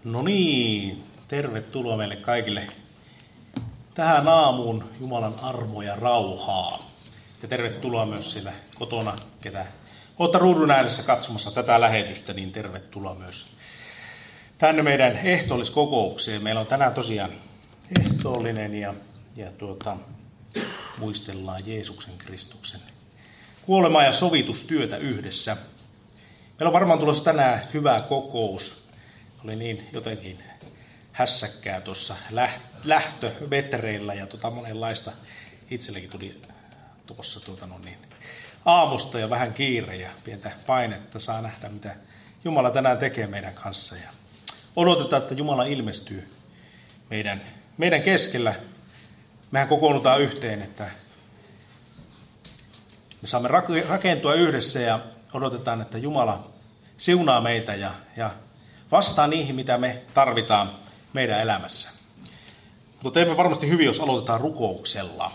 No niin, tervetuloa meille kaikille tähän aamuun Jumalan armoa ja rauhaa. Ja tervetuloa myös siellä kotona, ketä olette ruudun ääressä katsomassa tätä lähetystä, niin tervetuloa myös tänne meidän ehtoolliskokoukseen. Meillä on tänään tosiaan ehtoollinen ja muistellaan Jeesuksen Kristuksen kuolemaa ja sovitustyötä yhdessä. Meillä on varmaan tulossa tänään hyvä kokous. Oli niin jotenkin hässäkkää tuossa lähtövetreillä ja monenlaista. Itsellekin tuli tuossa aamusta ja vähän kiire ja pientä painetta. Saa nähdä, mitä Jumala tänään tekee meidän kanssa. Ja odotetaan, että Jumala ilmestyy meidän keskellä. Mehän kokoonnutaan yhteen, että me saamme rakentua yhdessä ja odotetaan, että Jumala siunaa meitä ja vastaa niihin, mitä me tarvitaan meidän elämässä. Mutta teemme varmasti hyvin, jos aloitetaan rukouksella.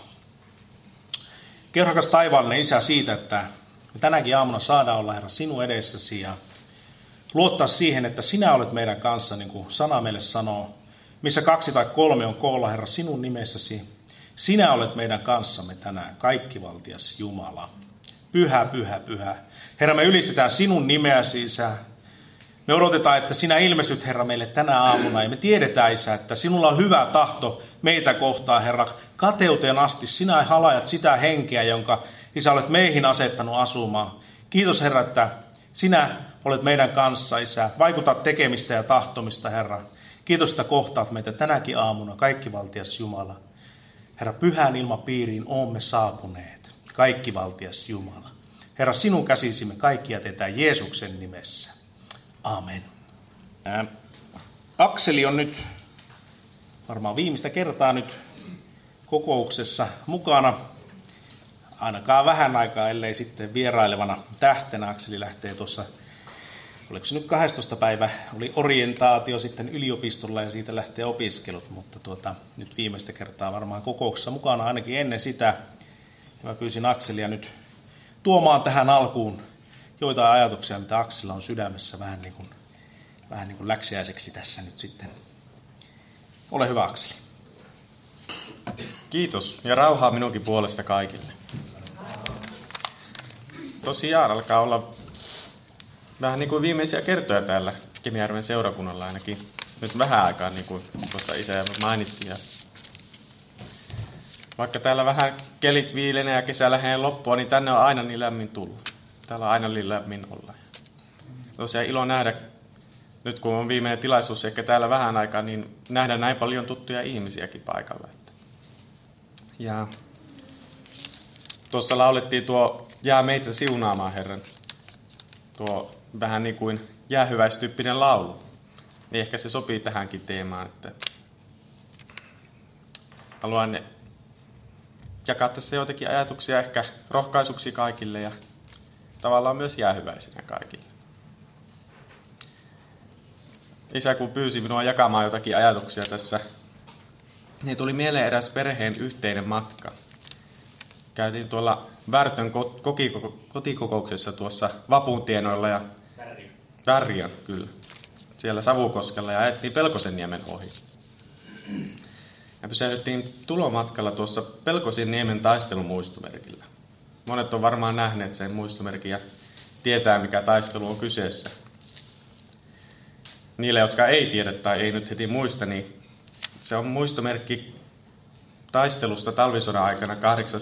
Rakas taivaallinen Isä siitä, että me tänäkin aamuna saadaan olla, Herra, sinun edessäsi ja luottaa siihen, että sinä olet meidän kanssa, niin kuin sana meille sanoo. Missä 2 tai 3 on koolla, Herra, sinun nimessäsi. Sinä olet meidän kanssamme tänään, kaikkivaltias Jumala. Pyhä, pyhä, pyhä. Herra, me ylistetään sinun nimeäsi, Isä. Me odotetaan, että sinä ilmestyt, Herra, meille tänä aamuna. Ja me tiedetään, Isä, että sinulla on hyvä tahto meitä kohtaan, Herra. Kateuteen asti sinä halajat sitä henkeä, jonka Isä olet meihin asettanut asumaan. Kiitos, Herra, että sinä olet meidän kanssa, Isä. Vaikutat tekemistä ja tahtomista, Herra. Kiitos, että kohtaat meitä tänäkin aamuna, kaikkivaltias Jumala. Herra, pyhään ilmapiiriin olemme saapuneet, kaikkivaltias Jumala. Herra, sinun käsisi me kaikki jätetään Jeesuksen nimessä. Amen. Akseli on nyt varmaan viimeistä kertaa nyt kokouksessa mukana. Ainakaan vähän aikaa, ellei sitten vierailevana tähtenä. Akseli lähtee tuossa, oliko se nyt 12. päivä, oli orientaatio sitten yliopistolla ja siitä lähtee opiskelut, mutta nyt viimeistä kertaa varmaan kokouksessa mukana ainakin ennen sitä. Ja mä pyysin Akselia nyt tuomaan tähän alkuun joitain ajatuksia, mitä Akselilla on sydämessä vähän niin kuin läksiäiseksi tässä nyt sitten. Ole hyvä, Akseli. Kiitos ja rauhaa minunkin puolesta kaikille. Tosiaan alkaa olla vähän niin kuin viimeisiä kertoja täällä Kemijärven seurakunnalla ainakin. Nyt vähän aikaa, niin kuin tuossa isä mainitsi. Ja vaikka täällä vähän kelit viilenee ja kesä lähenee loppua, niin tänne on aina niin lämmin tulla. Täällä on aina niin lämmin olla. Tosiaan ilo nähdä, nyt kun on viimeinen tilaisuus ehkä täällä vähän aikaa, niin nähdä näin paljon tuttuja ihmisiäkin paikalla. Ja tuossa laulettiin tuo Jää meitä siunaamaan, Herran. Tuo vähän niin kuin jäähyväistyyppinen laulu. Niin ehkä se sopii tähänkin teemaan, että haluan jakaa tässä joitakin ajatuksia ehkä rohkaisuksi kaikille ja tavallaan myös jäähyväisinä kaikille. Isä kun pyysi minua jakamaan jotakin ajatuksia tässä, niin tuli mieleen eräs perheen yhteinen matka. Käytiin tuolla Värtön kotikokouksessa tuossa Vapun tienoilla ja Värjön, kyllä. Siellä Savukoskella ja ajettiin Pelkosenniemen ohi. Ja pysähdyttiin tulomatkalla tuossa Pelkosenniemen taistelumuistomerkillä. Monet on varmaan nähneet sen muistomerkin ja tietää, mikä taistelu on kyseessä. Niille, jotka ei tiedä tai ei nyt heti muista, niin se on muistomerkki taistelusta talvisodan aikana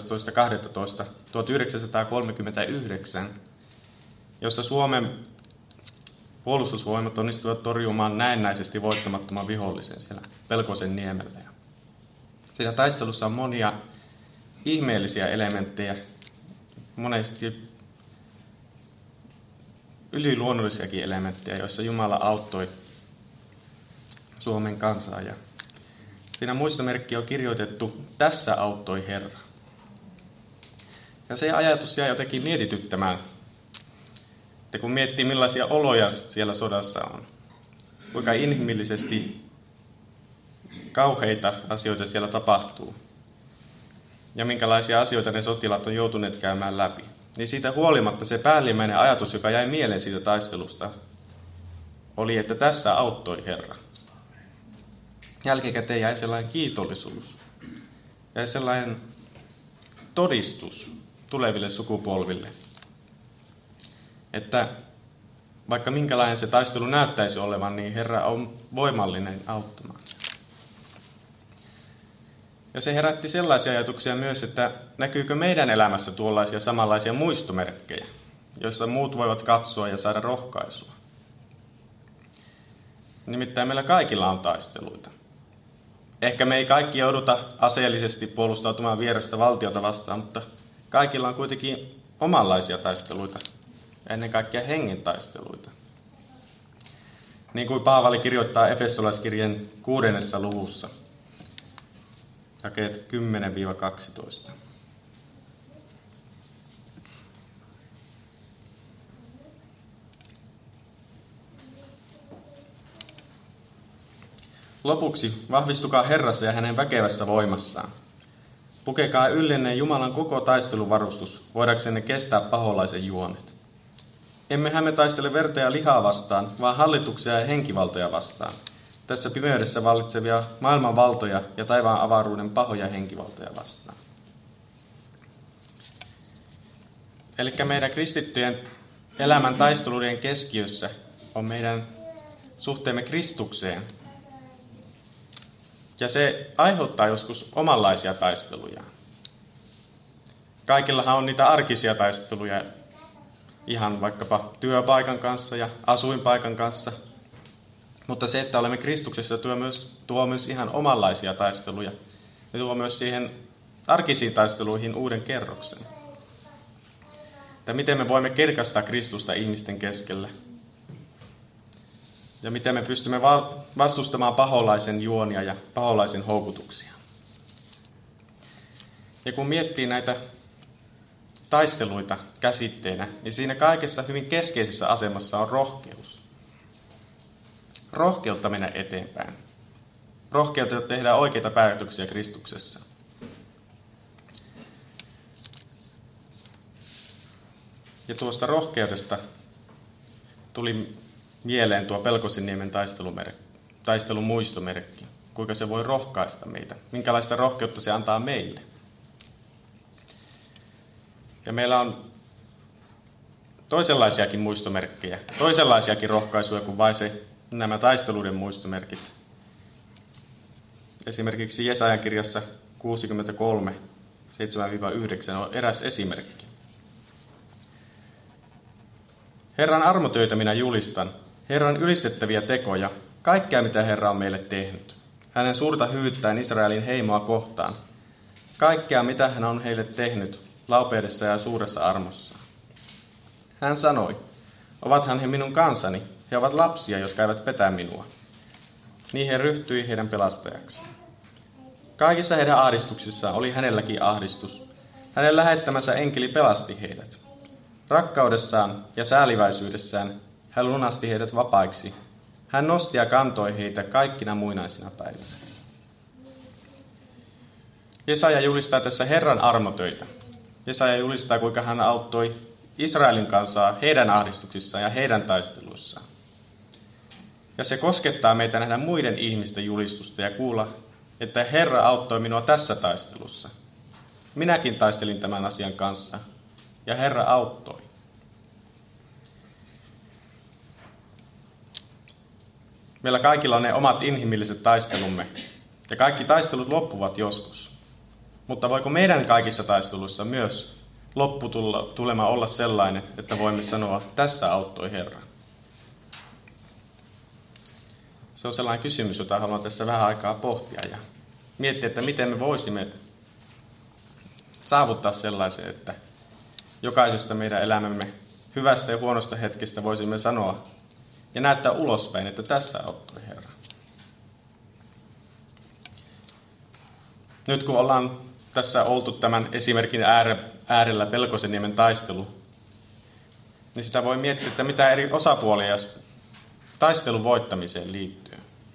18.12.1939, jossa Suomen puolustusvoimat onnistuivat torjumaan näennäisesti voittamattoman vihollisen siellä Pelkosenniemellä. Siinä taistelussa on monia ihmeellisiä elementtejä, monesti yliluonnollisiakin elementtejä, joissa Jumala auttoi Suomen kansaa. Ja siinä muistomerkki on kirjoitettu, tässä auttoi Herra. Ja se ajatus jää jotenkin mietityttämään, että kun miettii millaisia oloja siellä sodassa on, kuinka inhimillisesti kauheita asioita siellä tapahtuu ja minkälaisia asioita ne sotilaat on joutuneet käymään läpi, niin siitä huolimatta se päällimmäinen ajatus, joka jäi mieleen siitä taistelusta, oli, että tässä auttoi Herra. jälkikäteen jäi sellainen kiitollisuus, jäi sellainen todistus tuleville sukupolville, että vaikka minkälainen se taistelu näyttäisi olevan, niin Herra on voimallinen auttamaan. Ja se herätti sellaisia ajatuksia myös, että näkyykö meidän elämässä tuollaisia samanlaisia muistomerkkejä, joissa muut voivat katsoa ja saada rohkaisua. Nimittäin meillä kaikilla on taisteluita. Ehkä me ei kaikki jouduta aseellisesti puolustautumaan vierestä valtiota vastaan, mutta kaikilla on kuitenkin omanlaisia taisteluita, ja ennen kaikkea hengen taisteluita. Niin kuin Paavali kirjoittaa Efesolaiskirjeen 6. luvussa, jakeet 10-12. Lopuksi vahvistukaa Herrassa ja hänen väkevässä voimassaan. Pukekaa yllenne Jumalan koko taisteluvarustus, voidaksenne kestää paholaisen juonet. Emmehän me taistele verta ja lihaa vastaan, vaan hallituksia ja henkivaltoja vastaan. Tässä pimeydessä vallitsevia maailman valtoja ja taivaan avaruuden pahoja henkivaltoja vastaan. Eli meidän kristittyjen elämän taisteluiden keskiössä on meidän suhteemme Kristukseen. Ja se aiheuttaa joskus omanlaisia taisteluja. Kaikillahan on niitä arkisia taisteluja, ihan vaikkapa työpaikan kanssa ja asuinpaikan kanssa. Mutta se, että olemme Kristuksessa, tuo myös ihan omanlaisia taisteluja. Ja tuo myös siihen arkisiin taisteluihin uuden kerroksen. Että miten me voimme kirkastaa Kristusta ihmisten keskellä. Ja miten me pystymme vastustamaan paholaisen juonia ja paholaisen houkutuksia. Ja kun miettii näitä taisteluita käsitteenä, niin siinä kaikessa hyvin keskeisessä asemassa on rohkeus. Rohkeutta mennä eteenpäin. Rohkeutta, että tehdään oikeita päätöksiä Kristuksessa. Ja tuosta rohkeudesta tuli mieleen tuo Pelkosenniemen taistelun muistomerkki. Kuinka se voi rohkaista meitä. Minkälaista rohkeutta se antaa meille. Ja meillä on toisenlaisiakin muistomerkkejä, toisenlaisiakin rohkaisuja kuin vain nämä taisteluiden muistomerkit. Esimerkiksi Jesajan kirjassa 63, 7-9 on eräs esimerkki. Herran armotöitä minä julistan, Herran ylistettäviä tekoja, kaikkea mitä Herra on meille tehnyt. Hänen suurta hyvyyttään Israelin heimoa kohtaan. Kaikkea mitä hän on heille tehnyt, laupeudessa ja suuressa armossaan. Hän sanoi, ovathan he minun kansani, he ovat lapsia, jotka eivät petä minua. Niin he ryhtyi heidän pelastajakseen. Kaikissa heidän ahdistuksissaan oli hänelläkin ahdistus. Hänen lähettämänsä enkeli pelasti heidät. Rakkaudessaan ja sääliväisyydessään hän lunasti heidät vapaiksi. Hän nosti ja kantoi heitä kaikkina muinaisina päivinä. Jesaja julistaa tässä Herran armotöitä. Jesaja julistaa, kuinka hän auttoi Israelin kansaa heidän ahdistuksissaan ja heidän taisteluissaan. Ja se koskettaa meitä nähdä muiden ihmisten julistusta ja kuulla, että Herra auttoi minua tässä taistelussa. Minäkin taistelin tämän asian kanssa, ja Herra auttoi. Meillä kaikilla on ne omat inhimilliset taistelumme, ja kaikki taistelut loppuvat joskus. Mutta voiko meidän kaikissa taisteluissa myös lopputulema olla sellainen, että voimme sanoa, tässä auttoi Herra? Se on sellainen kysymys, jota haluan tässä vähän aikaa pohtia ja miettiä, että miten me voisimme saavuttaa sellaisen, että jokaisesta meidän elämämme hyvästä ja huonosta hetkestä voisimme sanoa ja näyttää ulospäin, että tässä auttoi Herra. Nyt kun ollaan tässä oltu tämän esimerkin äärellä Pelkosenniemen taistelu, niin sitä voi miettiä, että mitä eri osapuolia taistelun voittamiseen liittyy.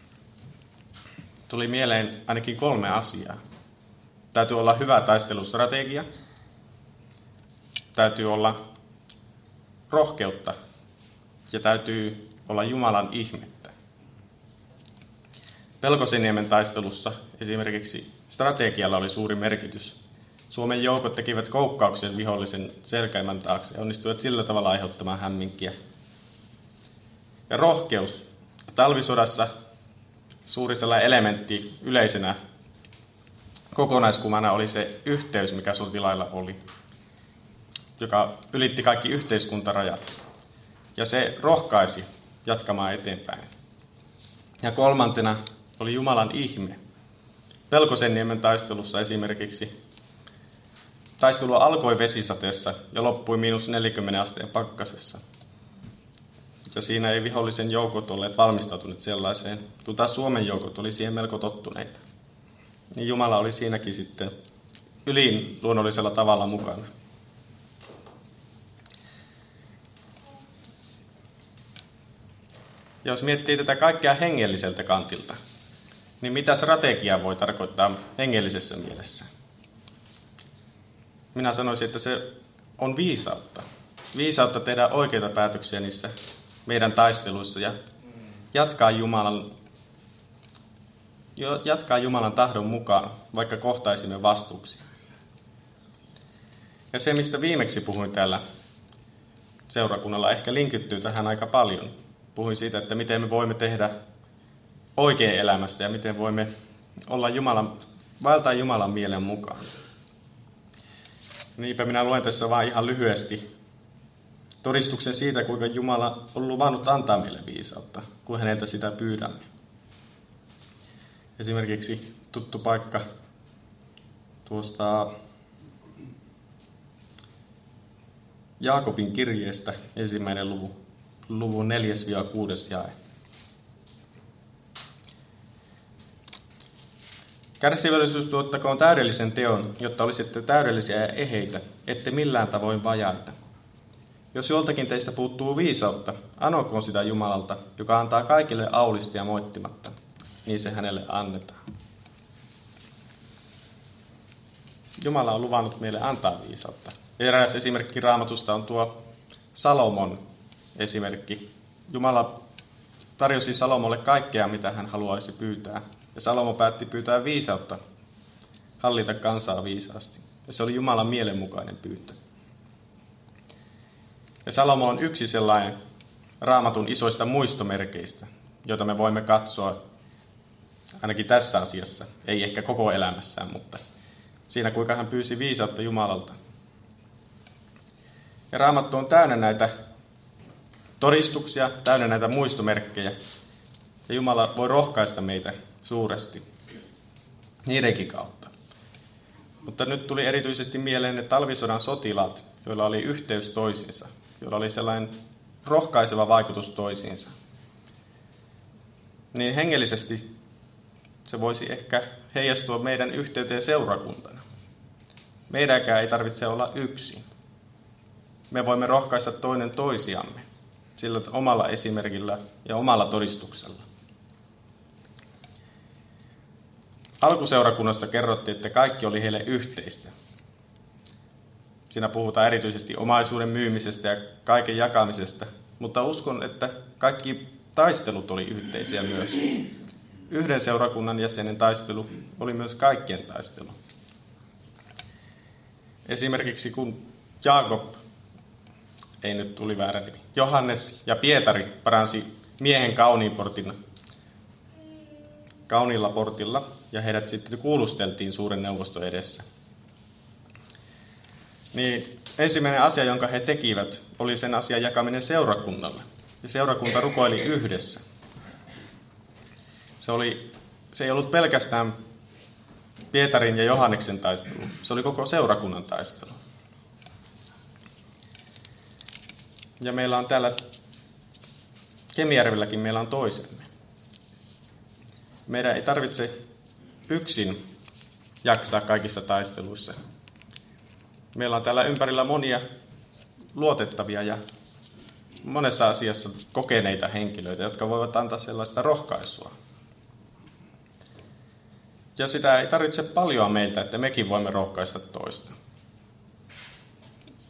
Tuli mieleen ainakin 3 asiaa. Täytyy olla hyvä taistelustrategia, täytyy olla rohkeutta ja täytyy olla Jumalan ihmettä. Pelkosenniemen taistelussa esimerkiksi strategialla oli suuri merkitys. Suomen joukot tekivät koukkauksen vihollisen selkäimän taakse ja onnistuivat sillä tavalla aiheuttamaan hämminkiä. Ja rohkeus. Talvisodassa suuri sellainen elementti yleisenä kokonaiskuvana oli se yhteys, mikä sotilailla oli, joka ylitti kaikki yhteiskuntarajat. Ja se rohkaisi jatkamaan eteenpäin. Ja kolmantena oli Jumalan ihme. Pelkosenniemen taistelussa esimerkiksi taistelu alkoi vesisateessa ja loppui -40 asteen pakkasessa. Ja siinä ei vihollisen joukot olleet valmistautuneet sellaiseen, kun taas Suomen joukot oli siihen melko tottuneita. Niin Jumala oli siinäkin sitten yliluonnollisella tavalla mukana. Ja jos miettii tätä kaikkea hengelliseltä kantilta, niin mitä strategia voi tarkoittaa hengellisessä mielessä? Minä sanoisin, että se on viisautta. Viisautta tehdä oikeita päätöksiä niissä meidän taisteluissa ja jatkaa Jumalan tahdon mukaan, vaikka kohtaisimme vastuuksia. Ja se, mistä viimeksi puhuin täällä seurakunnalla, ehkä linkittyy tähän aika paljon. Puhuin siitä, että miten me voimme tehdä oikein elämässä ja miten voimme olla vaeltaa Jumalan mielen mukaan. Niinpä minä luen tässä vain ihan lyhyesti todistuksen siitä, kuinka Jumala on luvannut antaa meille viisautta, kun häneltä sitä pyydämme. Esimerkiksi tuttu paikka tuosta Jaakobin kirjeestä, 1. luvun 4-6 jae. Kärsivällisyys tuottakoon täydellisen teon, jotta olisitte täydellisiä ja eheitä, ette millään tavoin vajaita. Jos joltakin teistä puuttuu viisautta, anokoon sitä Jumalalta, joka antaa kaikille aulisti ja moittimatta, niin se hänelle annetaan. Jumala on luvannut meille antaa viisautta. Eräs esimerkki Raamatusta on tuo Salomon esimerkki. Jumala tarjosi Salomolle kaikkea, mitä hän haluaisi pyytää. Ja Salomo päätti pyytää viisautta, hallita kansaa viisaasti. Ja se oli Jumalan mielenmukainen pyyntö. Ja Salomo on yksi sellainen Raamatun isoista muistomerkeistä, joita me voimme katsoa ainakin tässä asiassa. Ei ehkä koko elämässään, mutta siinä kuinka hän pyysi viisautta Jumalalta. Ja Raamattu on täynnä näitä todistuksia, täynnä näitä muistomerkkejä. Ja Jumala voi rohkaista meitä suuresti niidenkin kautta. Mutta nyt tuli erityisesti mieleen ne talvisodan sotilaat, joilla oli yhteys toisiinsa, joilla oli sellainen rohkaiseva vaikutus toisiinsa. Niin hengellisesti se voisi ehkä heijastua meidän yhteyteen seurakuntana. Meidänkään ei tarvitse olla yksin. Me voimme rohkaista toinen toisiamme sillä omalla esimerkillä ja omalla todistuksella. Alkuseurakunnasta kerrottiin, että kaikki oli heille yhteistä. Siinä puhutaan erityisesti omaisuuden myymisestä ja kaiken jakamisesta, mutta uskon, että kaikki taistelut oli yhteisiä myös. Yhden seurakunnan jäsenen taistelu oli myös kaikkien taistelu. Esimerkiksi kun Johannes ja Pietari paransi miehen kauniilla portilla ja heidät sitten kuulusteltiin suuren neuvoston edessä. Niin ensimmäinen asia, jonka he tekivät, oli sen asian jakaminen seurakunnalle. Ja seurakunta rukoili yhdessä. Se ei ollut pelkästään Pietarin ja Johanneksen taistelu. Se oli koko seurakunnan taistelu. Ja meillä on täällä Kemijärvelläkin meillä on toisemme. Meidän ei tarvitse yksin jaksaa kaikissa taisteluissa. Meillä on täällä ympärillä monia luotettavia ja monessa asiassa kokeneita henkilöitä, jotka voivat antaa sellaista rohkaisua. Ja sitä ei tarvitse paljon meiltä, että mekin voimme rohkaista toista.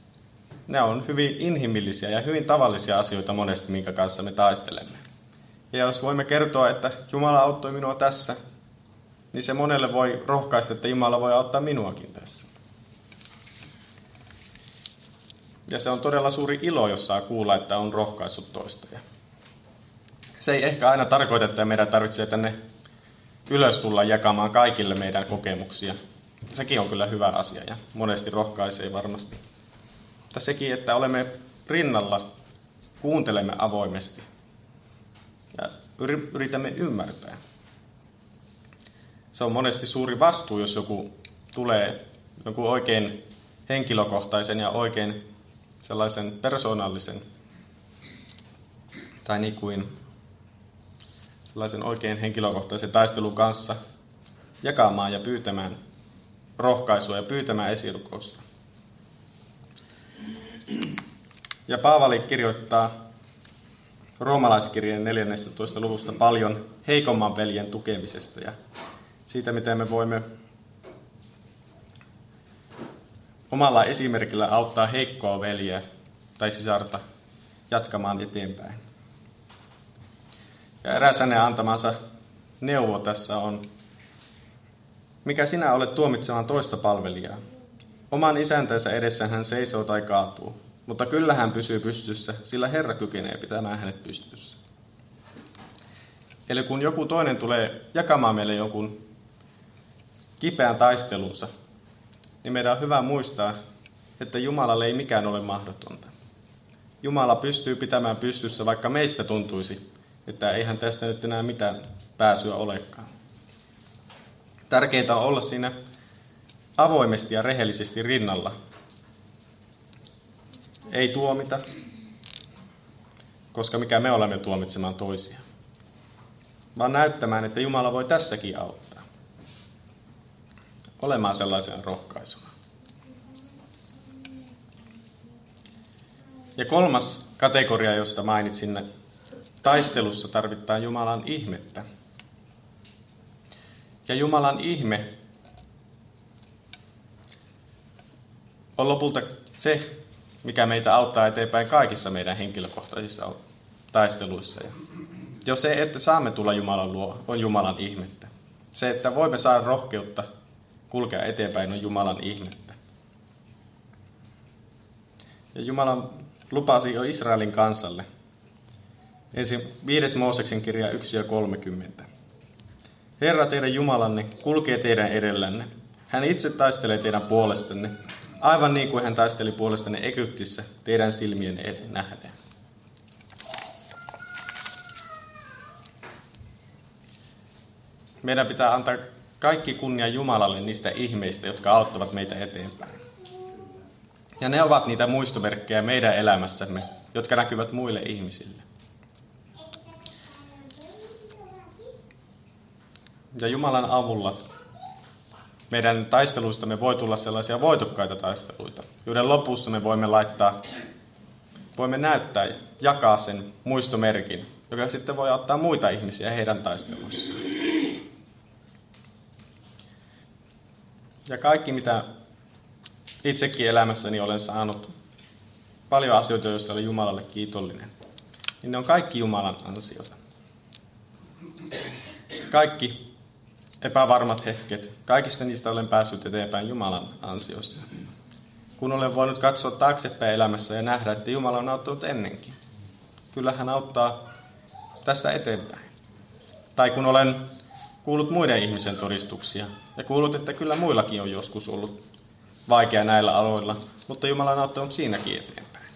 Ne on hyvin inhimillisiä ja hyvin tavallisia asioita monesti, minkä kanssa me taistelemme. Ja jos voimme kertoa, että Jumala auttoi minua tässä, niin se monelle voi rohkaista, että Jumala voi auttaa minuakin tässä. Ja se on todella suuri ilo, jos saa kuulla, että on rohkaissut toista. Ja se ei ehkä aina tarkoita, että meidän tarvitsee tänne ylös tulla jakamaan kaikille meidän kokemuksia. Sekin on kyllä hyvä asia ja monesti rohkaisee varmasti. Mutta sekin, että olemme rinnalla, kuuntelemme avoimesti ja yritämme ymmärtää. Se on monesti suuri vastuu, jos joku tulee jonkun oikein henkilökohtaisen ja oikein sellaisen persoonallisen tai niin kuin sellaisen oikein henkilökohtaisen taistelun kanssa jakamaan ja pyytämään rohkaisua ja pyytämään esirukousta. Ja Paavali kirjoittaa roomalaiskirjeen 14. luvusta paljon heikomman veljen tukemisesta ja siitä, miten me voimme omalla esimerkillä auttaa heikkoa veljeä tai sisarta jatkamaan eteenpäin. Ja eräs hänen antamansa neuvo tässä on, mikä sinä olet tuomitsemaan toista palvelijaa. Oman isäntänsä edessä hän seisoo tai kaatuu, mutta kyllä hän pysyy pystyssä, sillä Herra kykenee pitämään hänet pystyssä. Eli kun joku toinen tulee jakamaan meille jonkun kipeän taistelunsa, niin meidän on hyvä muistaa, että Jumalalle ei mikään ole mahdotonta. Jumala pystyy pitämään pystyssä, vaikka meistä tuntuisi, että eihän tästä nyt enää mitään pääsyä olekaan. Tärkeintä on olla siinä avoimesti ja rehellisesti rinnalla. Ei tuomita, koska mikä me olemme tuomitsemaan toisia, vaan näyttämään, että Jumala voi tässäkin auttaa. Olemaan sellaisena rohkaisuna. Ja kolmas kategoria, josta mainitsin, taistelussa tarvitaan Jumalan ihmettä. Ja Jumalan ihme on lopulta se, mikä meitä auttaa eteenpäin kaikissa meidän henkilökohtaisissa taisteluissa. Ja jo se, että saamme tulla Jumalan luo, on Jumalan ihmettä. Se, että voimme saada rohkeutta kulkea eteenpäin, on Jumalan ihmettä. Ja Jumala lupasi jo Israelin kansalle. 5. Mooseksen kirja 1:30. Herra teidän Jumalanne kulkee teidän edellänne. Hän itse taistelee teidän puolestanne, aivan niin kuin hän taisteli puolestanne Egyptissä teidän silmien nähden. Meidän pitää antaa kaikki kunnia Jumalalle niistä ihmeistä, jotka auttavat meitä eteenpäin. Ja ne ovat niitä muistomerkkejä meidän elämässämme, jotka näkyvät muille ihmisille. Ja Jumalan avulla meidän taisteluistamme voi tulla sellaisia voitokkaita taisteluita, joiden lopussa me voimme näyttää, jakaa sen muistomerkin, joka sitten voi auttaa muita ihmisiä heidän taisteluissaan. Ja kaikki, mitä itsekin elämässäni olen saanut, paljon asioita, joista olen Jumalalle kiitollinen, niin ne on kaikki Jumalan ansiota. Kaikki epävarmat hetket, kaikista niistä olen päässyt eteenpäin Jumalan ansiosta. Kun olen voinut katsoa taaksepäin elämässä ja nähdä, että Jumala on auttanut ennenkin. Kyllä hän auttaa tästä eteenpäin. Tai kun olen kuullut muiden ihmisen todistuksia ja kuullut, että kyllä muillakin on joskus ollut vaikea näillä aloilla, mutta Jumala on auttanut siinäkin eteenpäin.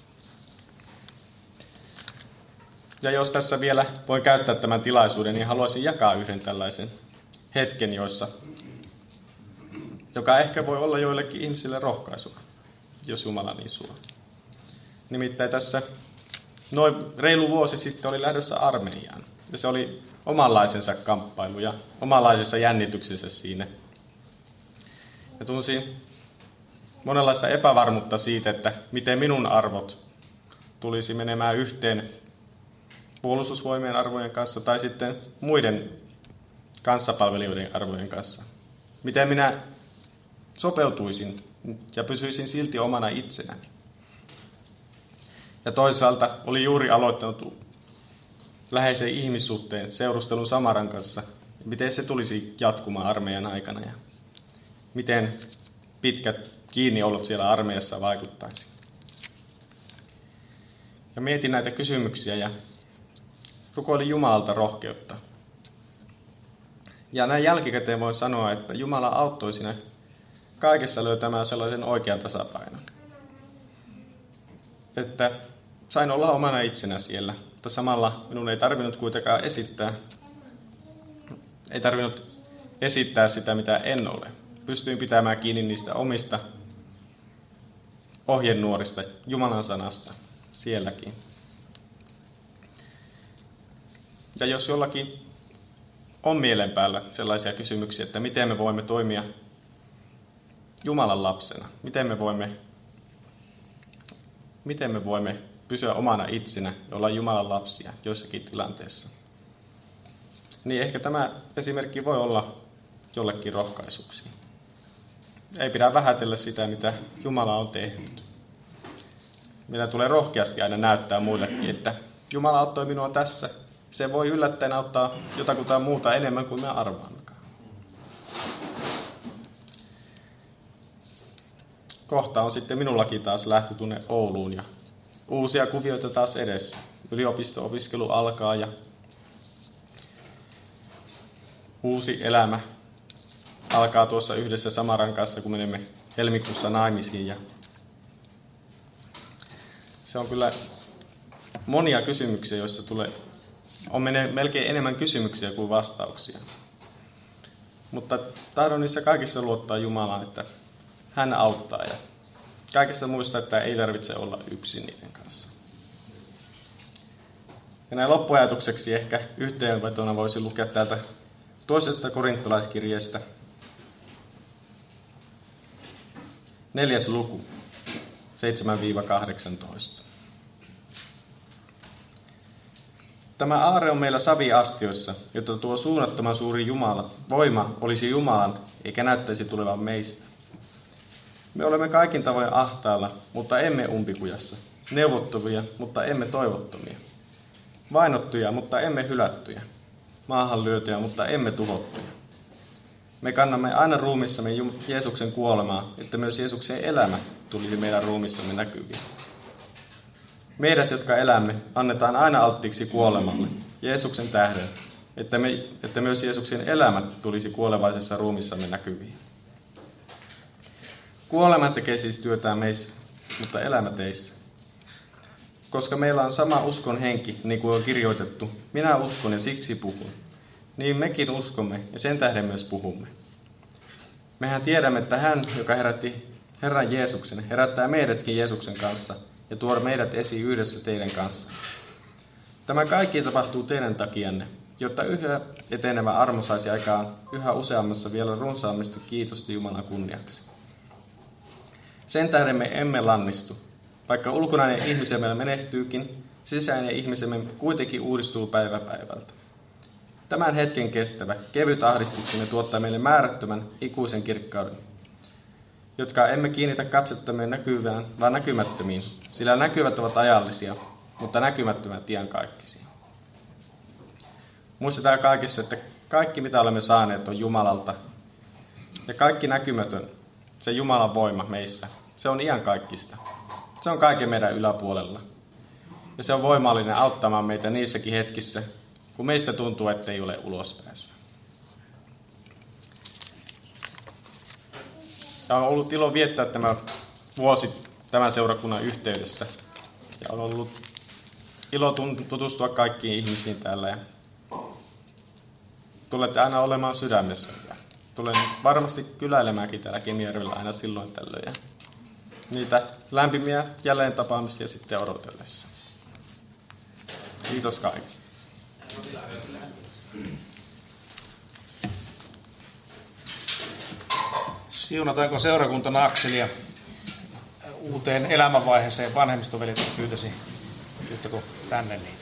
Ja jos tässä vielä voin käyttää tämän tilaisuuden, niin haluaisin jakaa yhden tällaisen hetken, joka ehkä voi olla joillekin ihmisille rohkaisua, jos Jumala niin suo. Nimittäin tässä noin reilu vuosi sitten oli lähdössä Armeniaan. Ja se oli omanlaisensa kamppailu ja omanlaisensa jännityksensä siinä. Ja tunsin monenlaista epävarmuutta siitä, että miten minun arvot tulisi menemään yhteen puolustusvoimien arvojen kanssa tai sitten muiden kanssapalvelijoiden arvojen kanssa. Miten minä sopeutuisin ja pysyisin silti omana itsenäni. Ja toisaalta oli juuri aloittanut läheisen ihmissuhteen, seurustelun Samaran kanssa, miten se tulisi jatkumaan armeijan aikana ja miten pitkät kiinniolot siellä armeijassa vaikuttaisi. Ja mietin näitä kysymyksiä ja rukoilin Jumalalta rohkeutta. Ja näin jälkikäteen voin sanoa, että Jumala auttoi siinä kaikessa löytämään sellaisen oikean tasapainon. Että sain olla omana itsenä siellä, mutta samalla minun ei tarvinnut kuitenkaan esittää sitä, mitä en ole. Pystyin pitämään kiinni niistä omista ohjenuorista, Jumalan sanasta sielläkin. Ja jos jollakin on mielen päällä sellaisia kysymyksiä, että miten me voimme toimia Jumalan lapsena, miten me voimme pysyä omana itsenä ja olla Jumalan lapsia joissakin tilanteessa, niin ehkä tämä esimerkki voi olla jollekin rohkaisuksi. Ei pidä vähätellä sitä, mitä Jumala on tehnyt. Meidän tulee rohkeasti aina näyttää muillekin, että Jumala auttoi minua tässä. Se voi yllättäen auttaa jotakuta muuta enemmän kuin me arvaammekaan. Kohta on sitten minullakin taas lähtö tuonne Ouluun ja uusia kuvioita taas edessä. Yliopisto-opiskelu alkaa ja uusi elämä alkaa tuossa yhdessä Samaran kanssa, kun menemme helmikuussa naimisiin. Ja se on kyllä monia kysymyksiä, joissa on melkein enemmän kysymyksiä kuin vastauksia. Mutta tahdon niissä kaikissa luottaa Jumalaan, että hän auttaa ja kaikessa muista, että ei tarvitse olla yksin niiden kanssa. Ja näin loppuajatukseksi ehkä yhteenvetona voisi lukea täältä toisesta korintolaiskirjeestä 4. luku 7-18. Tämä aarre on meillä saviastioissa, jotta tuo suunnattoman suuri voima olisi Jumalan, eikä näyttäisi tulevan meistä. Me olemme kaikin tavoin ahtaalla, mutta emme umpikujassa. Neuvottavia, mutta emme toivottomia. Vainottuja, mutta emme hylättyjä. Maahan lyötyjä, mutta emme tuhottuja. Me kannamme aina ruumissamme Jeesuksen kuolemaa, että myös Jeesuksen elämä tulisi meidän ruumissamme näkyviin. Meidät, jotka elämme, annetaan aina alttiiksi kuolemalle, Jeesuksen tähden, että myös Jeesuksen elämä tulisi kuolevaisessa ruumissamme näkyviin. Kuolema tekee siis työtään meissä, mutta elämä teissä. Koska meillä on sama uskon henki, niin kuin on kirjoitettu, minä uskon ja siksi puhun, niin mekin uskomme ja sen tähden myös puhumme. Mehän tiedämme, että hän, joka herätti Herran Jeesuksen, herättää meidätkin Jeesuksen kanssa ja tuo meidät esiin yhdessä teidän kanssa. Tämä kaikki tapahtuu teidän takianne, jotta yhä etenevä armo saisi aikaan yhä useammassa vielä runsaammista kiitosta Jumalan kunniaksi. Sen tähden me emme lannistu. Vaikka ulkonainen ihmisemme menehtyykin, sisäinen ihmisemme kuitenkin uudistuu päivä päivältä. Tämän hetken kestävä, kevyt ahdistuksemme tuottaa meille määrättömän ikuisen kirkkauden, jotka emme kiinnitä katsettamme näkyvään, vaan näkymättömiin, sillä näkyvät ovat ajallisia, mutta näkymättömät iankaikkisia. Muistetaan kaikessa, että kaikki mitä olemme saaneet on Jumalalta, ja kaikki näkymätön, se Jumalan voima meissä, se on iankaikkista. Se on kaiken meidän yläpuolella. Ja se on voimallinen auttamaan meitä niissäkin hetkissä, kun meistä tuntuu, ettei ole ulospääsyä. Ja on ollut ilo viettää tämä vuosi tämän seurakunnan yhteydessä. Ja on ollut ilo tutustua kaikkiin ihmisiin täällä. Ja tulette aina olemaan sydämessä. Ja tulen varmasti kyläilemäänkin täällä Kemijärvellä aina silloin tällöin. Ja niitä lämpimiä jälleen tapaamisia sitten odotellessa. Kiitos kaikista. Siunataanko seurakuntana Akselia uuteen elämänvaiheeseen? Vanhemmistoveljet pyytäisi, juttako tänne niin.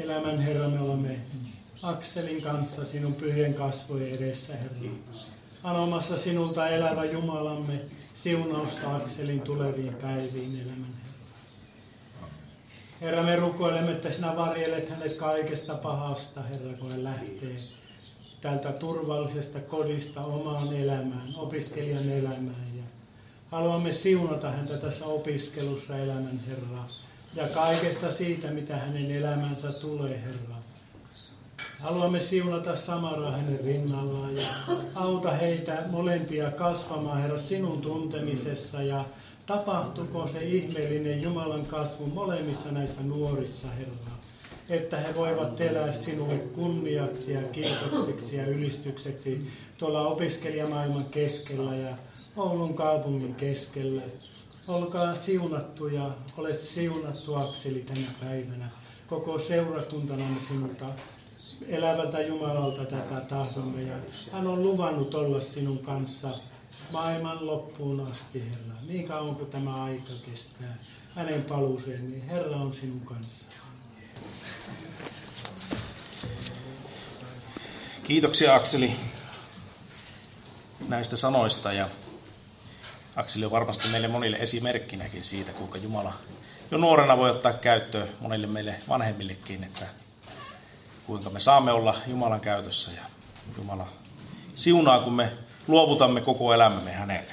Elämän Herra, me olemme Akselin kanssa sinun pyhien kasvojen edessä, Herra. Anomassa sinulta elävä Jumalamme siunausta Akselin tuleviin päiviin, elämän Herra. Herra, me rukoilemme, että sinä varjelet hänet kaikesta pahasta, Herra, kun hän lähtee tältä turvallisesta kodista omaan elämään, opiskelijan elämään. Ja haluamme siunata häntä tässä opiskelussa, elämän Herra, ja kaikesta siitä, mitä hänen elämänsä tulee, Herra. Haluamme siunata Samaraa hänen rinnallaan ja auta heitä molempia kasvamaan, Herra, sinun tuntemisessa, ja tapahtuko se ihmeellinen Jumalan kasvu molemmissa näissä nuorissa, Herra, että he voivat elää sinulle kunniaksi ja kiitokseksi ja ylistykseksi tuolla opiskelijamaailman keskellä ja Oulun kaupungin keskellä. Olkaa siunattu ja ole siunattu, Akseli, tänä päivänä. Koko seurakuntana sinulta, elävältä Jumalalta, tätä tahdomme. Ja hän on luvannut olla sinun kanssa maailman loppuun asti, Herra. Niin kauan kuin tämä aika kestää hänen paluuseen, niin Herra on sinun kanssa. Kiitoksia, Akseli, näistä sanoista. Ja Akseli on varmasti meille monille esimerkkinäkin siitä, kuinka Jumala jo nuorena voi ottaa käyttöön monille meille vanhemmillekin, että kuinka me saamme olla Jumalan käytössä ja Jumala siunaa, kun me luovutamme koko elämämme hänelle.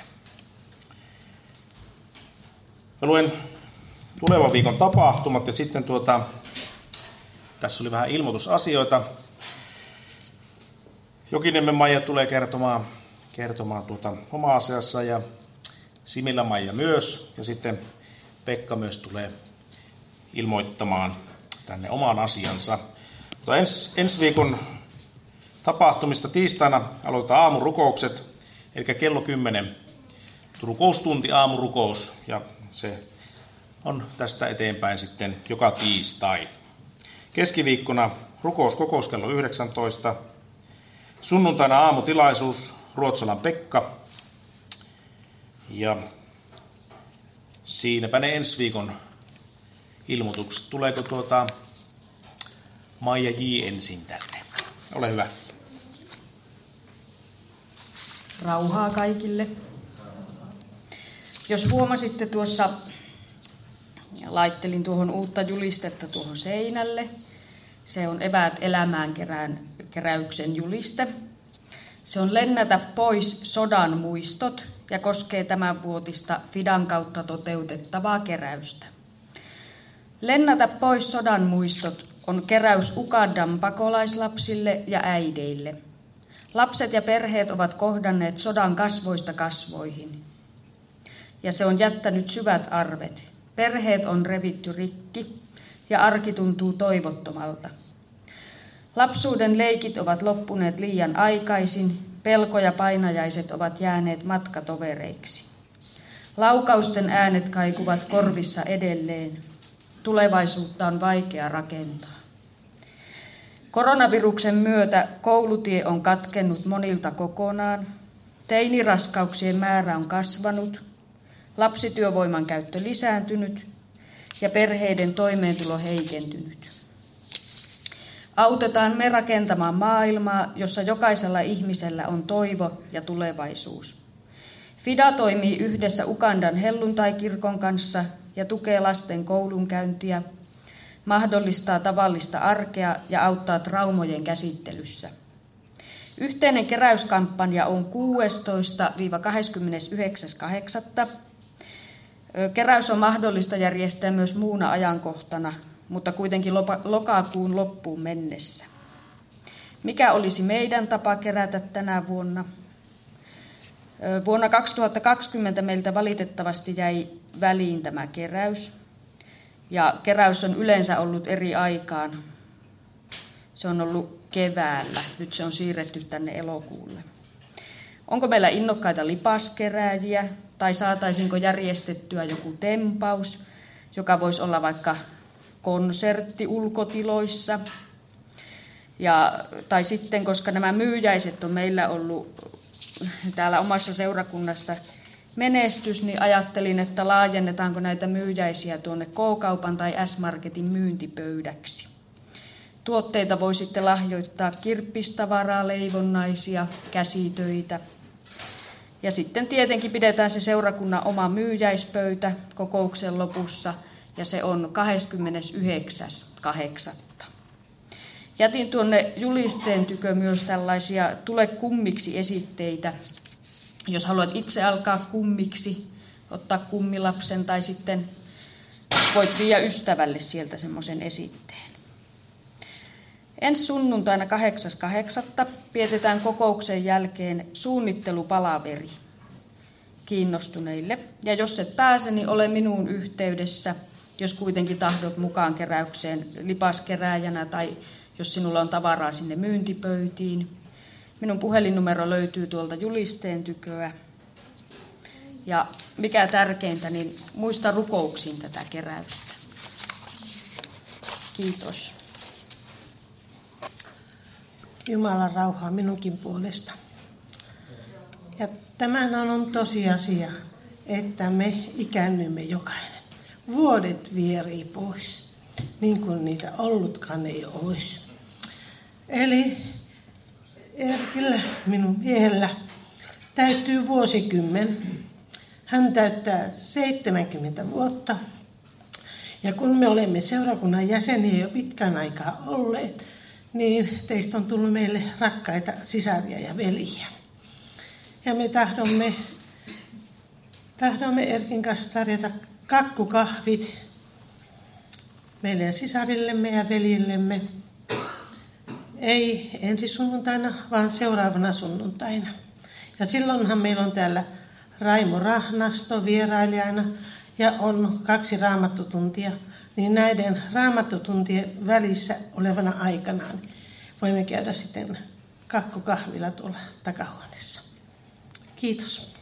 Mä luen tulevan viikon tapahtumat ja sitten tässä oli vähän ilmoitusasioita. Jokiniemen Maija tulee kertomaan omaa asiassa ja Similän Maija myös. Ja sitten Pekka myös tulee ilmoittamaan tänne oman asiansa. Mutta ensi viikon tapahtumista tiistaina aloitetaan aamurukoukset, eli kello 10 rukoustunti, aamurukous, ja se on tästä eteenpäin sitten joka tiistai. Keskiviikkona rukouskokous kello 19. Sunnuntaina aamutilaisuus, Ruotsalan Pekka. Ja siinäpä ne ensi viikon ilmoitukset. Tuleeko Maija J. ensin tänne? Ole hyvä. Rauhaa kaikille. Jos huomasitte tuossa, laittelin tuohon uutta julistetta tuohon seinälle. Se on Eväät elämään keräyksen juliste. Se on Lennätä pois sodan muistot ja koskee tämänvuotista Fidan kautta toteutettavaa keräystä. Lennätä pois sodan muistot on keräys Ugandan pakolaislapsille ja äideille. Lapset ja perheet ovat kohdanneet sodan kasvoista kasvoihin. Ja se on jättänyt syvät arvet. Perheet on revitty rikki ja arki tuntuu toivottomalta. Lapsuuden leikit ovat loppuneet liian aikaisin, pelko ja painajaiset ovat jääneet matkatovereiksi. Laukausten äänet kaikuvat korvissa edelleen. Tulevaisuutta on vaikea rakentaa. Koronaviruksen myötä koulutie on katkennut monilta kokonaan, teiniraskauksien määrä on kasvanut, lapsityövoiman käyttö lisääntynyt ja perheiden toimeentulo heikentynyt. Autetaan me rakentamaan maailmaa, jossa jokaisella ihmisellä on toivo ja tulevaisuus. Fida toimii yhdessä Ugandan helluntaikirkon kanssa ja tukee lasten koulunkäyntiä, mahdollistaa tavallista arkea ja auttaa traumojen käsittelyssä. Yhteinen keräyskampanja on 16-29.8. Keräys on mahdollista järjestää myös muuna ajankohtana, mutta kuitenkin lokakuun loppuun mennessä. Mikä olisi meidän tapa kerätä tänä vuonna? Vuonna 2020 meiltä valitettavasti jäi väliin tämä keräys. Ja keräys on yleensä ollut eri aikaan. Se on ollut keväällä. Nyt se on siirretty tänne elokuulle. Onko meillä innokkaita lipaskerääjiä tai saataisinko järjestettyä joku tempaus, joka voisi olla vaikka konsertti ulkotiloissa. Tai sitten, koska nämä myyjäiset on meillä ollut täällä omassa seurakunnassa menestys, niin ajattelin, että laajennetaanko näitä myyjäisiä tuonne K-kaupan tai S-marketin myyntipöydäksi. Tuotteita voi sitten lahjoittaa kirppistavaraa, leivonnaisia, käsitöitä. Ja sitten tietenkin pidetään se seurakunnan oma myyjäispöytä kokouksen lopussa, ja se on 29.8. Jätin tuonne julisteen tykö myös tällaisia tule kummiksi -esitteitä. Jos haluat itse alkaa kummiksi, ottaa kummilapsen tai sitten voit viedä ystävälle sieltä semmoisen esitteen. Ensi sunnuntaina 8.8. pidetään kokouksen jälkeen suunnittelupalaveri kiinnostuneille. Ja jos et pääse, niin ole minuun yhteydessä, jos kuitenkin tahdot mukaan keräykseen lipaskerääjänä tai jos sinulla on tavaraa sinne myyntipöytiin. Minun puhelinnumero löytyy tuolta julisteen tyköä. Ja mikä tärkeintä, niin muista rukouksiin tätä keräystä. Kiitos. Jumalan rauhaa minunkin puolesta. Ja tämähän on tosiasia, että me ikäännymme jokainen. Vuodet vierii pois, niin kuin niitä ollutkaan ei olisi. Eli Erkillä, minun miehellä, täytyy vuosikymmen. Hän täyttää 70 vuotta. Ja kun me olemme seurakunnan jäseniä jo pitkän aikaa olleet, niin teistä on tullut meille rakkaita sisaria ja veljiä. Ja me tahdomme Erkin kanssa tarjota kakkukahvit meidän sisarillemme ja veljillemme. Ei ensi sunnuntaina, vaan seuraavana sunnuntaina. Ja silloinhan meillä on täällä Raimo Rahnasto vierailijana ja on 2 raamattutuntia. Niin näiden raamattutuntien välissä olevana aikanaan voimme käydä sitten kakkukahvilla tuolla takahuoneessa. Kiitos.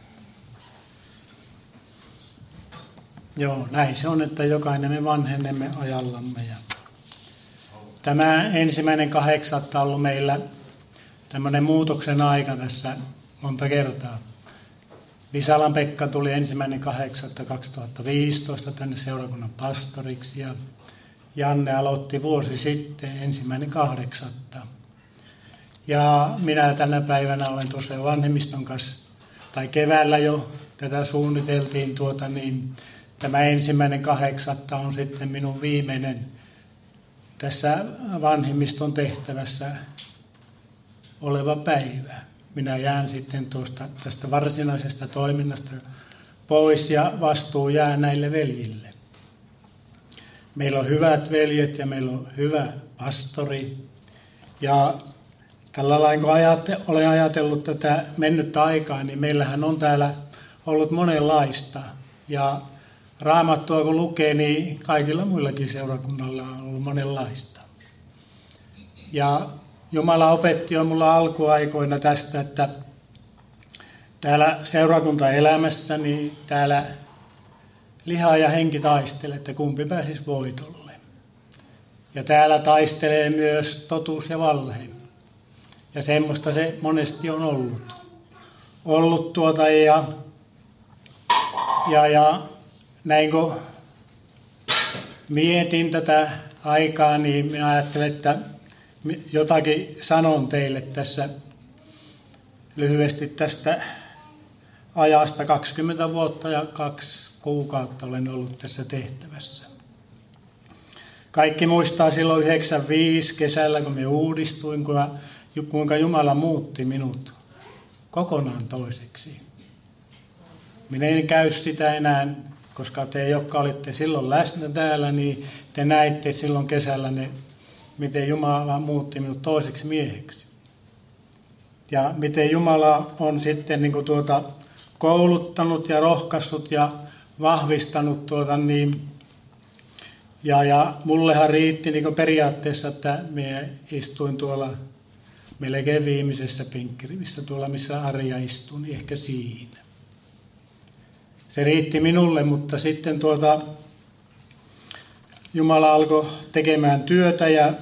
Joo, näin se on, että jokainen me vanhenemme ajallamme. Ja tämä 1.8. on ollut meillä tämmöinen muutoksen aika tässä monta kertaa. Visalan Pekka tuli 1.8.2015 tänne seurakunnan pastoriksi ja Janne aloitti vuosi sitten 1.8. Ja minä tänä päivänä olen tuossa vanhemmiston kanssa, tai keväällä jo tätä suunniteltiin, tämä 1.8. on sitten minun viimeinen tässä vanhemmiston tehtävässä oleva päivä. Minä jään sitten tästä varsinaisesta toiminnasta pois ja vastuu jää näille veljille. Meillä on hyvät veljet ja meillä on hyvä pastori. Ja tällä lailla kun olen ajatellut tätä mennyttä aikaa, niin meillähän on täällä ollut monenlaista. Ja Raamattua kun lukee, niin kaikilla muillakin seurakunnalla on ollut monenlaista. Ja Jumala opetti jo mulla alkuaikoina tästä, että täällä seurakuntaelämässä, niin täällä liha ja henki taistelee, että kumpi pääsisi voitolle. Ja täällä taistelee myös totuus ja valhe. Ja semmoista se monesti on ollut ja näin kun mietin tätä aikaa, niin minä ajattelen, että jotakin sanon teille tässä lyhyesti tästä ajasta. 20 vuotta ja 2 kuukautta olen ollut tässä tehtävässä. Kaikki muistaa silloin 95 kesällä, kun me uudistuin, kuinka Jumala muutti minut kokonaan toiseksi. Minä en käy sitä enää, koska te, jotka olitte silloin läsnä täällä, niin te näitte silloin kesällä miten Jumala muutti minut toiseksi mieheksi. Ja miten Jumala on sitten kouluttanut ja rohkaissut ja vahvistanut ja mullehan riitti periaatteessa, että minä istuin tuolla melkein viimeisessä penkkirivissä, tuolla missä Arja istui, niin ehkä siinä. Se riitti minulle, mutta sitten Jumala alkoi tekemään työtä ja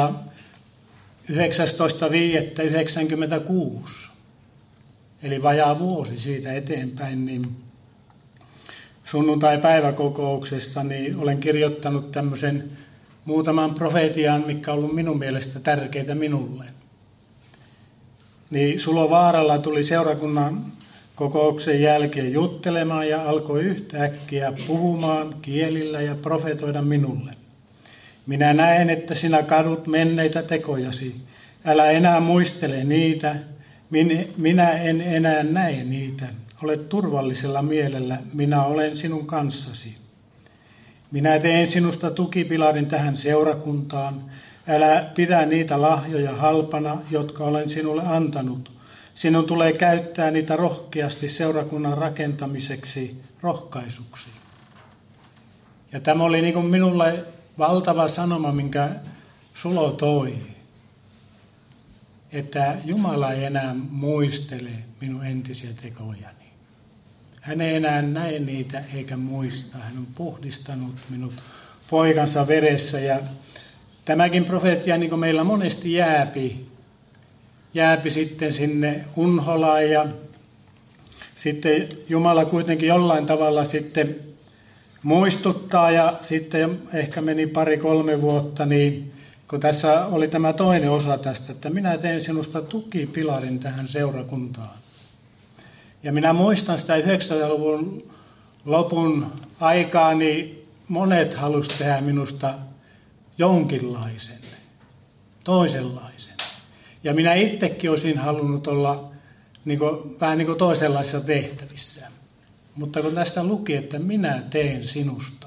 19.5.1996, eli vajaa vuosi siitä eteenpäin, niin sunnuntai-päiväkokouksessa niin olen kirjoittanut tämmöisen muutaman profetian, mikä on ollut minun mielestä tärkeitä minulle. Niin Sulo Vaaralla tuli seurakunnan kokouksen jälkeen juttelemaan ja alkoi yhtäkkiä puhumaan kielillä ja profetoida minulle. Minä näen, että sinä kadut menneitä tekojasi. Älä enää muistele niitä. Minä en enää näe niitä. Olet turvallisella mielellä. Minä olen sinun kanssasi. Minä teen sinusta tukipilarin tähän seurakuntaan. Älä pidä niitä lahjoja halpana, jotka olen sinulle antanut. Sinun tulee käyttää niitä rohkeasti seurakunnan rakentamiseksi, rohkaisuksi. Ja tämä oli niin kuin minulle valtava sanoma, minkä Sulo toi. Että Jumala ei enää muistele minun entisiä tekojani. Hän ei enää näe niitä eikä muista. Hän on puhdistanut minut poikansa veressä. Ja tämäkin profeetia, niin kuin meillä monesti jääpi sitten sinne unholaan. Ja sitten Jumala kuitenkin jollain tavalla sitten muistuttaa. Ja sitten ehkä meni 2-3 vuotta, niin kun tässä oli tämä toinen osa tästä, että minä teen sinusta tukipilarin tähän seurakuntaan. Ja minä muistan sitä 90-luvun lopun aikaa, niin monet halusivat tehdä minusta jonkinlaisen, toisenlaisen. Ja minä itsekin olisin halunnut olla vähän niin kuin toisenlaisissa tehtävissä. Mutta kun tässä luki, että minä teen sinusta.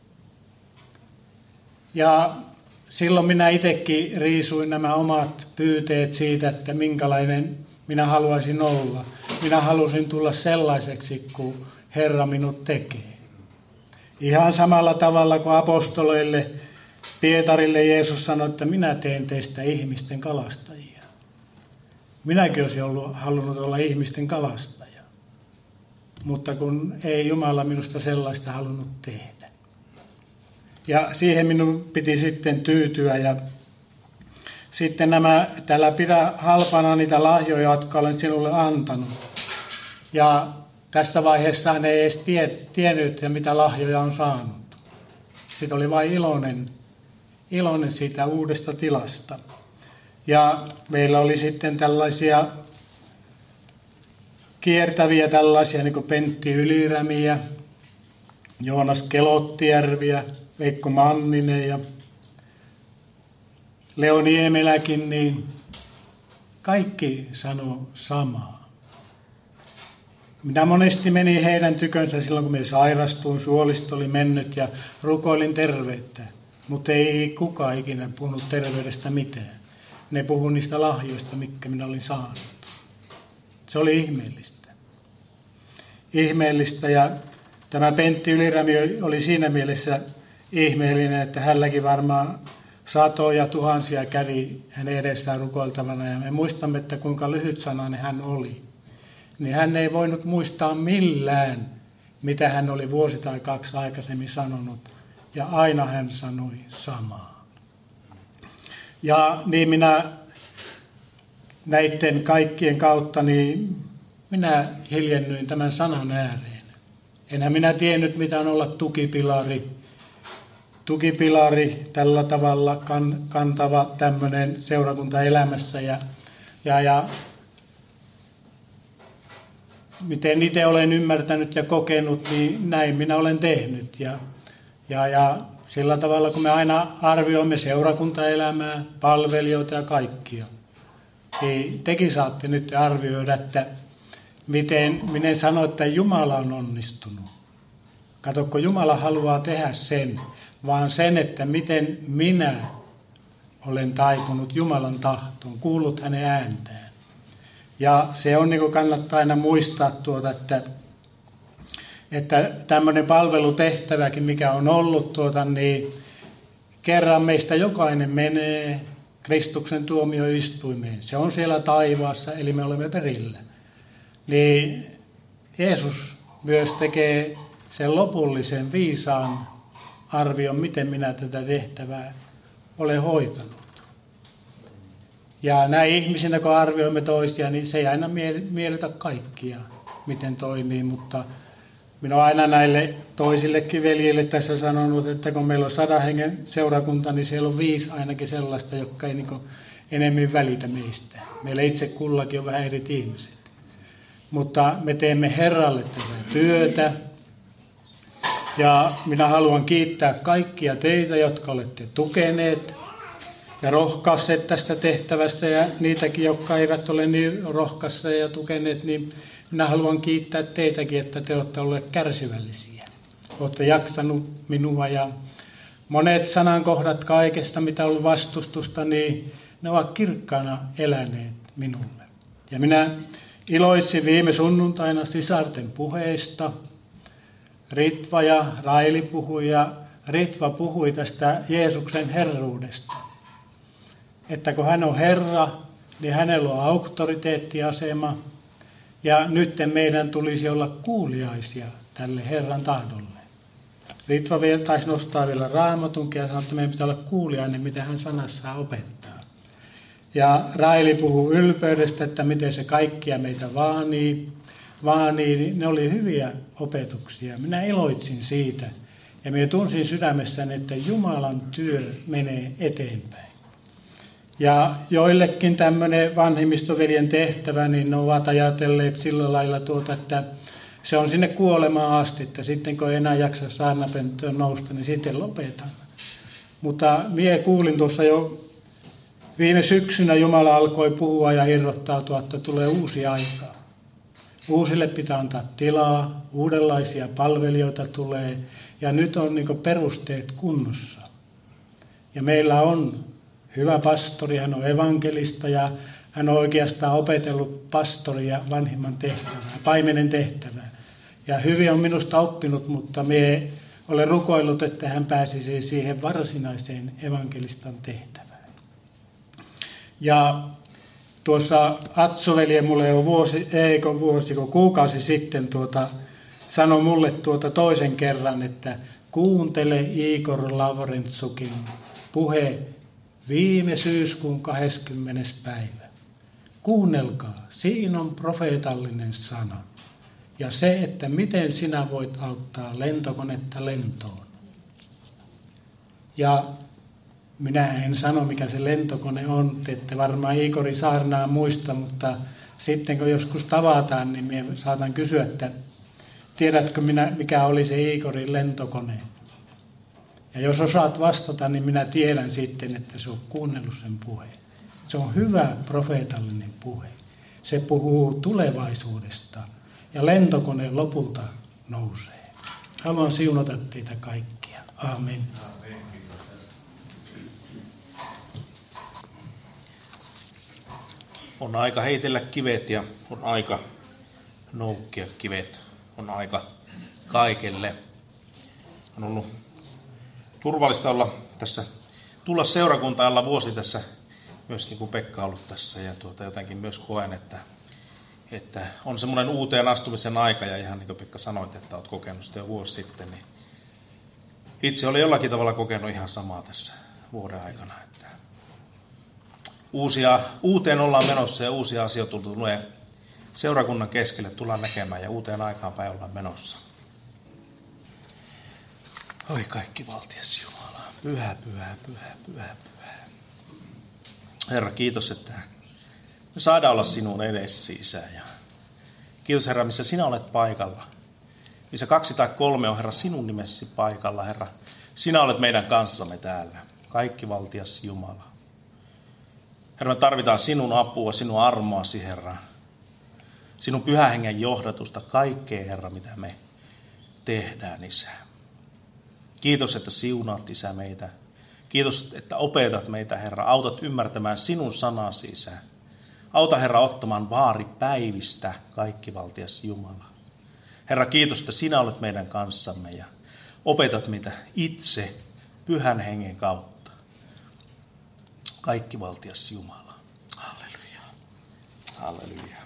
Ja silloin minä itsekin riisuin nämä omat pyyteet siitä, että minkälainen minä haluaisin olla. Minä halusin tulla sellaiseksi, kuin Herra minut tekee. Ihan samalla tavalla kuin apostoleille, Pietarille Jeesus sanoi, että minä teen teistä ihmisten kalastajia. Minäkin olisin halunnut olla ihmisten kalastaja. Mutta kun ei Jumala minusta sellaista halunnut tehdä. Ja siihen minun piti sitten tyytyä. Ja sitten täällä pidä halpana niitä lahjoja, jotka olen sinulle antanut. Ja tässä vaiheessa hän ei edes tiennyt, mitä lahjoja on saanut. Sitten oli vain iloinen siitä uudesta tilasta. Ja meillä oli sitten tällaisia kiertäviä tällaisia, niin kuin Pentti Ylirämiä, Joonas Kelottijärviä, Veikko Manninen ja Leo Niemeläkin, niin kaikki sanoi samaa. Minä monesti menin heidän tykönsä silloin, kun minä sairastuin, suolisto oli mennyt ja rukoilin terveyttä. Mutta ei kukaan ikinä puhunut terveydestä mitään. Ne puhui niistä lahjoista, mitkä minä olin saanut. Se oli ihmeellistä. Ja tämä Pentti Ylirämi oli siinä mielessä ihmeellinen, että hänelläkin varmaan satoja tuhansia kävi hänen edessään rukoiltavana. Ja me muistamme, että kuinka lyhytsanainen hän oli. Niin hän ei voinut muistaa millään, mitä hän oli 1 tai 2 aikaisemmin sanonut. Ja aina hän sanoi samaa. Ja niin minä näiden kaikkien kautta, niin minä hiljennyin tämän sanan ääreen. Enhän minä tiennyt, mitä on olla tukipilari tällä tavalla kantava tämmöinen seurakunta elämässä. Ja miten itse olen ymmärtänyt ja kokenut, niin näin minä olen tehnyt. Ja sillä tavalla, kun me aina arvioimme seurakuntaelämää, palvelijoita ja kaikkia, niin tekin saatte nyt arvioida, että miten sanoa, että Jumala on onnistunut. Kato, kun Jumala haluaa tehdä sen, vaan sen, että miten minä olen taipunut Jumalan tahtoon, kuullut hänen ääntään. Ja se on niin kuin kannattaa aina muistaa että tämmöinen palvelutehtäväkin, mikä on ollut, niin kerran meistä jokainen menee Kristuksen tuomioistuimeen. Se on siellä taivaassa, eli me olemme perillä. Niin Jeesus myös tekee sen lopullisen viisaan arvion, miten minä tätä tehtävää olen hoitanut. Ja näin ihmisinä, kun arvioimme toisia, niin se ei aina miellytä kaikkia, miten toimii, mutta minä olen aina näille toisillekin veljille tässä sanonut, että kun meillä on 100 hengen seurakunta, niin siellä on 5 ainakin sellaista, jotka ei niin enemmän välitä meistä. Meillä itse kullakin on vähän eri ihmiset. Mutta me teemme Herralle tätä työtä. Ja minä haluan kiittää kaikkia teitä, jotka olette tukeneet ja rohkaisseet tästä tehtävästä. Ja niitäkin, jotka eivät ole niin rohkaisseet ja tukeneet, niin minä haluan kiittää teitäkin, että te olette olleet kärsivällisiä. Olette jaksanut minua ja monet sanankohdat kaikesta, mitä on ollut vastustusta, niin ne ovat kirkkaana eläneet minulle. Ja minä iloitsin viime sunnuntaina sisarten puheista. Ritva ja Raili puhui ja Ritva puhui tästä Jeesuksen herruudesta. Että kun hän on Herra, niin hänellä on auktoriteettiasema. Ja nyt meidän tulisi olla kuuliaisia tälle Herran tahdolle. Ritva taisi nostaa vielä Raamatunkin ja sanoi, että meidän pitää olla kuuliainen, mitä hän sanassaan opettaa. Ja Raili puhuu ylpeydestä, että miten se kaikkia meitä vaanii, niin ne oli hyviä opetuksia. Minä iloitsin siitä ja minä tunsin sydämessäni, että Jumalan työ menee eteenpäin. Ja joillekin tämmöinen vanhimmistoveljen tehtävä, niin ne ovat ajatelleet sillä lailla että se on sinne kuolemaan asti, että sitten kun ei enää jaksa saarnapönttöön nousta, niin sitten lopetan. Mutta minä kuulin tuossa jo viime syksynä Jumala alkoi puhua ja irrottautua, että tulee uusi aika. Uusille pitää antaa tilaa, uudenlaisia palvelijoita tulee ja nyt on niin kuin perusteet kunnossa. Ja meillä on hyvä pastori, hän on evankelista ja hän on oikeastaan opetellut pastoria vanhimman tehtävää, paimenen tehtävää. Ja hyvin on minusta oppinut, mutta minä olen rukoillut, että hän pääsisi siihen varsinaiseen evankelistan tehtävään. Ja tuossa Atso-velje mulle on kuukausi sitten sanoi mulle toisen kerran, että kuuntele Igor Lavrentsukin puhe viime syyskuun 20. päivä. Kuunnelkaa, siinä on profeetallinen sana. Ja se, että miten sinä voit auttaa lentokonetta lentoon. Ja minä en sano, mikä se lentokone on, te ette varmaan Igori saarnaa muista, mutta sitten kun joskus tavataan, niin minä saatan kysyä, että tiedätkö mikä oli se Igorin lentokone? Ja jos osaat vastata, niin minä tiedän sitten, että se on kuunnellut sen puheen. Se on hyvä profeetallinen puhe. Se puhuu tulevaisuudesta ja lentokone lopulta nousee. Haluan siunata teitä kaikkia. Amen. On aika heitellä kivet ja on aika noukkia kivet. On aika kaikelle. On ollut turvallista tulla seurakuntaan olla vuosi tässä, myöskin kun Pekka on ollut tässä. Ja jotenkin myös koen, että on semmoinen uuteen astumisen aika. Ja ihan niin kuin Pekka sanoit, että olet kokenut sitä jo vuosi sitten. Niin itse olen jollakin tavalla kokenut ihan samaa tässä vuoden aikana. Että uuteen ollaan menossa ja uusia asioita tulee seurakunnan keskelle tullaan näkemään ja uuteen aikaan päin ollaan menossa. Oi kaikki valtias Jumala, pyhä, pyhä, pyhä, pyhä, pyhä. Herra, kiitos, että me saadaan olla sinun edessäsi, Isä. Ja kiitos, Herra, missä sinä olet paikalla. Missä 2 tai 3 on, Herra, sinun nimessäsi paikalla, Herra. Sinä olet meidän kanssamme täällä. Kaikki valtias Jumala. Herra, me tarvitaan sinun apua, sinun armoasi, Herra. Sinun pyhän hengen johdatusta kaikkea, Herra, mitä me tehdään, Isä. Kiitos, että siunaat, Isä, meitä. Kiitos, että opetat meitä, Herra. Autat ymmärtämään sinun sanasi, Isä. Auta, Herra, ottamaan vaari päivistä, kaikkivaltias Jumala. Herra, kiitos, että sinä olet meidän kanssamme ja opetat meitä itse pyhän hengen kautta. Kaikkivaltias Jumala. Halleluja. Halleluja.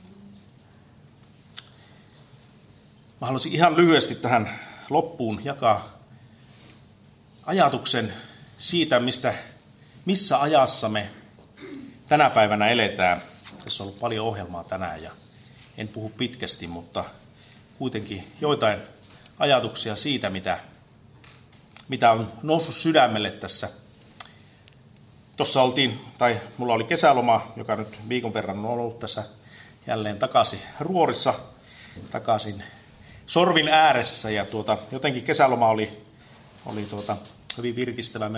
Mä haluaisin ihan lyhyesti tähän loppuun jakaa ajatuksen siitä, missä ajassa me tänä päivänä eletään. Tässä on ollut paljon ohjelmaa tänään ja en puhu pitkästi, mutta kuitenkin joitain ajatuksia siitä, mitä on noussut sydämelle tässä. Tuossa mulla oli kesäloma, joka nyt viikon verran on ollut tässä jälleen takaisin ruorissa, takaisin sorvin ääressä. Ja jotenkin kesäloma oli hyvin virkistävä.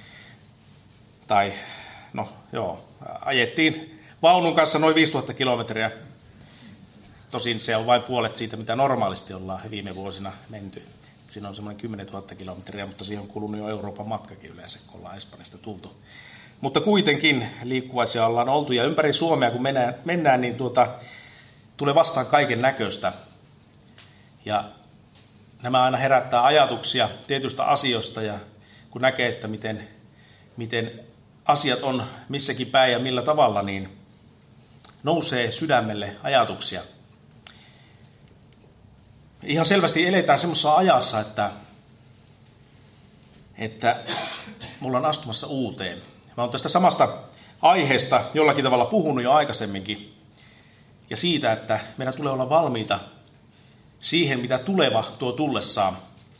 Ajettiin vaunun kanssa noin 5000 kilometriä. Tosin se on vain puolet siitä, mitä normaalisti ollaan viime vuosina menty. Siinä on semmoinen 10 000 kilometriä, mutta siihen on kulunut jo Euroopan matkakin yleensä, kun ollaan Espanjasta tultu. Mutta kuitenkin liikkuvaisia ollaan oltu, ja ympäri Suomea kun mennään niin tulee vastaan kaiken näköistä. Ja nämä aina herättää ajatuksia tietyistä asioista, ja kun näkee, että miten asiat on missäkin päin ja millä tavalla, niin nousee sydämelle ajatuksia. Ihan selvästi eletään semmoisessa ajassa, että me ollaan astumassa uuteen. Mä oon tästä samasta aiheesta jollakin tavalla puhunut jo aikaisemminkin. Ja siitä, että meidän tulee olla valmiita siihen, mitä tuleva tuo tullessaan.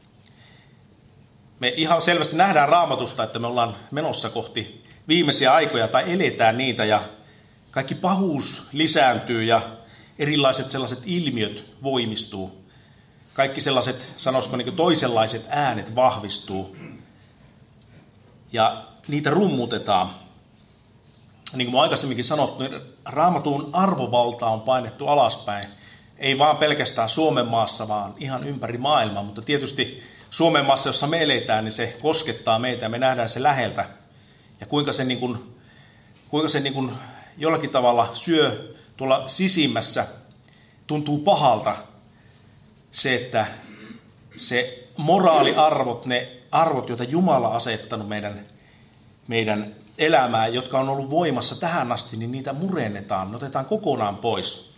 Me ihan selvästi nähdään Raamatusta, että me ollaan menossa kohti viimeisiä aikoja tai eletään niitä ja kaikki pahuus lisääntyy ja erilaiset sellaiset ilmiöt voimistuu. Kaikki sellaiset, sanoisiko niin kuin toisenlaiset äänet vahvistuu ja niitä rummutetaan. Niin kuin mä aikaisemminkin sanottu, niin Raamatun arvovalta on painettu alaspäin. Ei vaan pelkästään Suomen maassa, vaan ihan ympäri maailmaa, mutta tietysti Suomen maassa, jossa me eletään, niin se koskettaa meitä ja me nähdään se läheltä. Ja kuinka se jollakin tavalla syö tuolla sisimmässä, tuntuu pahalta se, että se moraaliarvot, ne arvot, joita Jumala on asettanut meidän elämään, jotka on ollut voimassa tähän asti, niin niitä murennetaan, ne otetaan kokonaan pois.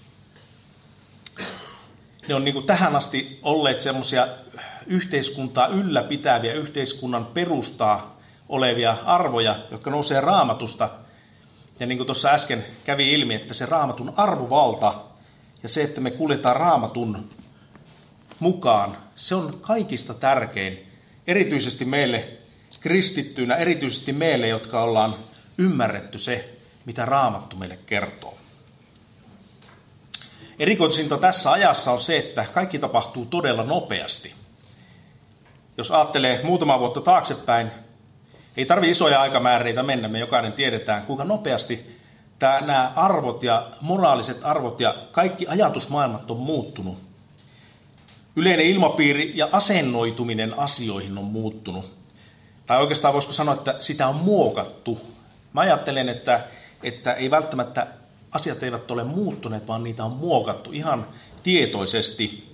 Ne on niin kuin tähän asti olleet semmoisia yhteiskuntaa ylläpitäviä, yhteiskunnan perustaa olevia arvoja, jotka nousee Raamatusta. Ja niin kuin tuossa äsken kävi ilmi, että se Raamatun arvovalta ja se, että me kuljetaan Raamatun mukaan, se on kaikista tärkein. Erityisesti meille kristittyinä, erityisesti meille, jotka ollaan ymmärretty se, mitä Raamattu meille kertoo. Erikoisinta tässä ajassa on se, että kaikki tapahtuu todella nopeasti. Jos ajattelee muutama vuotta taaksepäin, ei tarvitse isoja aikamääreitä mennä, me jokainen tiedetään, kuinka nopeasti nämä arvot ja moraaliset arvot ja kaikki ajatusmaailmat on muuttunut. Yleinen ilmapiiri ja asennoituminen asioihin on muuttunut. Tai oikeastaan voisiko sanoa, että sitä on muokattu. Mä ajattelen, että ei välttämättä asiat eivät ole muuttuneet, vaan niitä on muokattu ihan tietoisesti.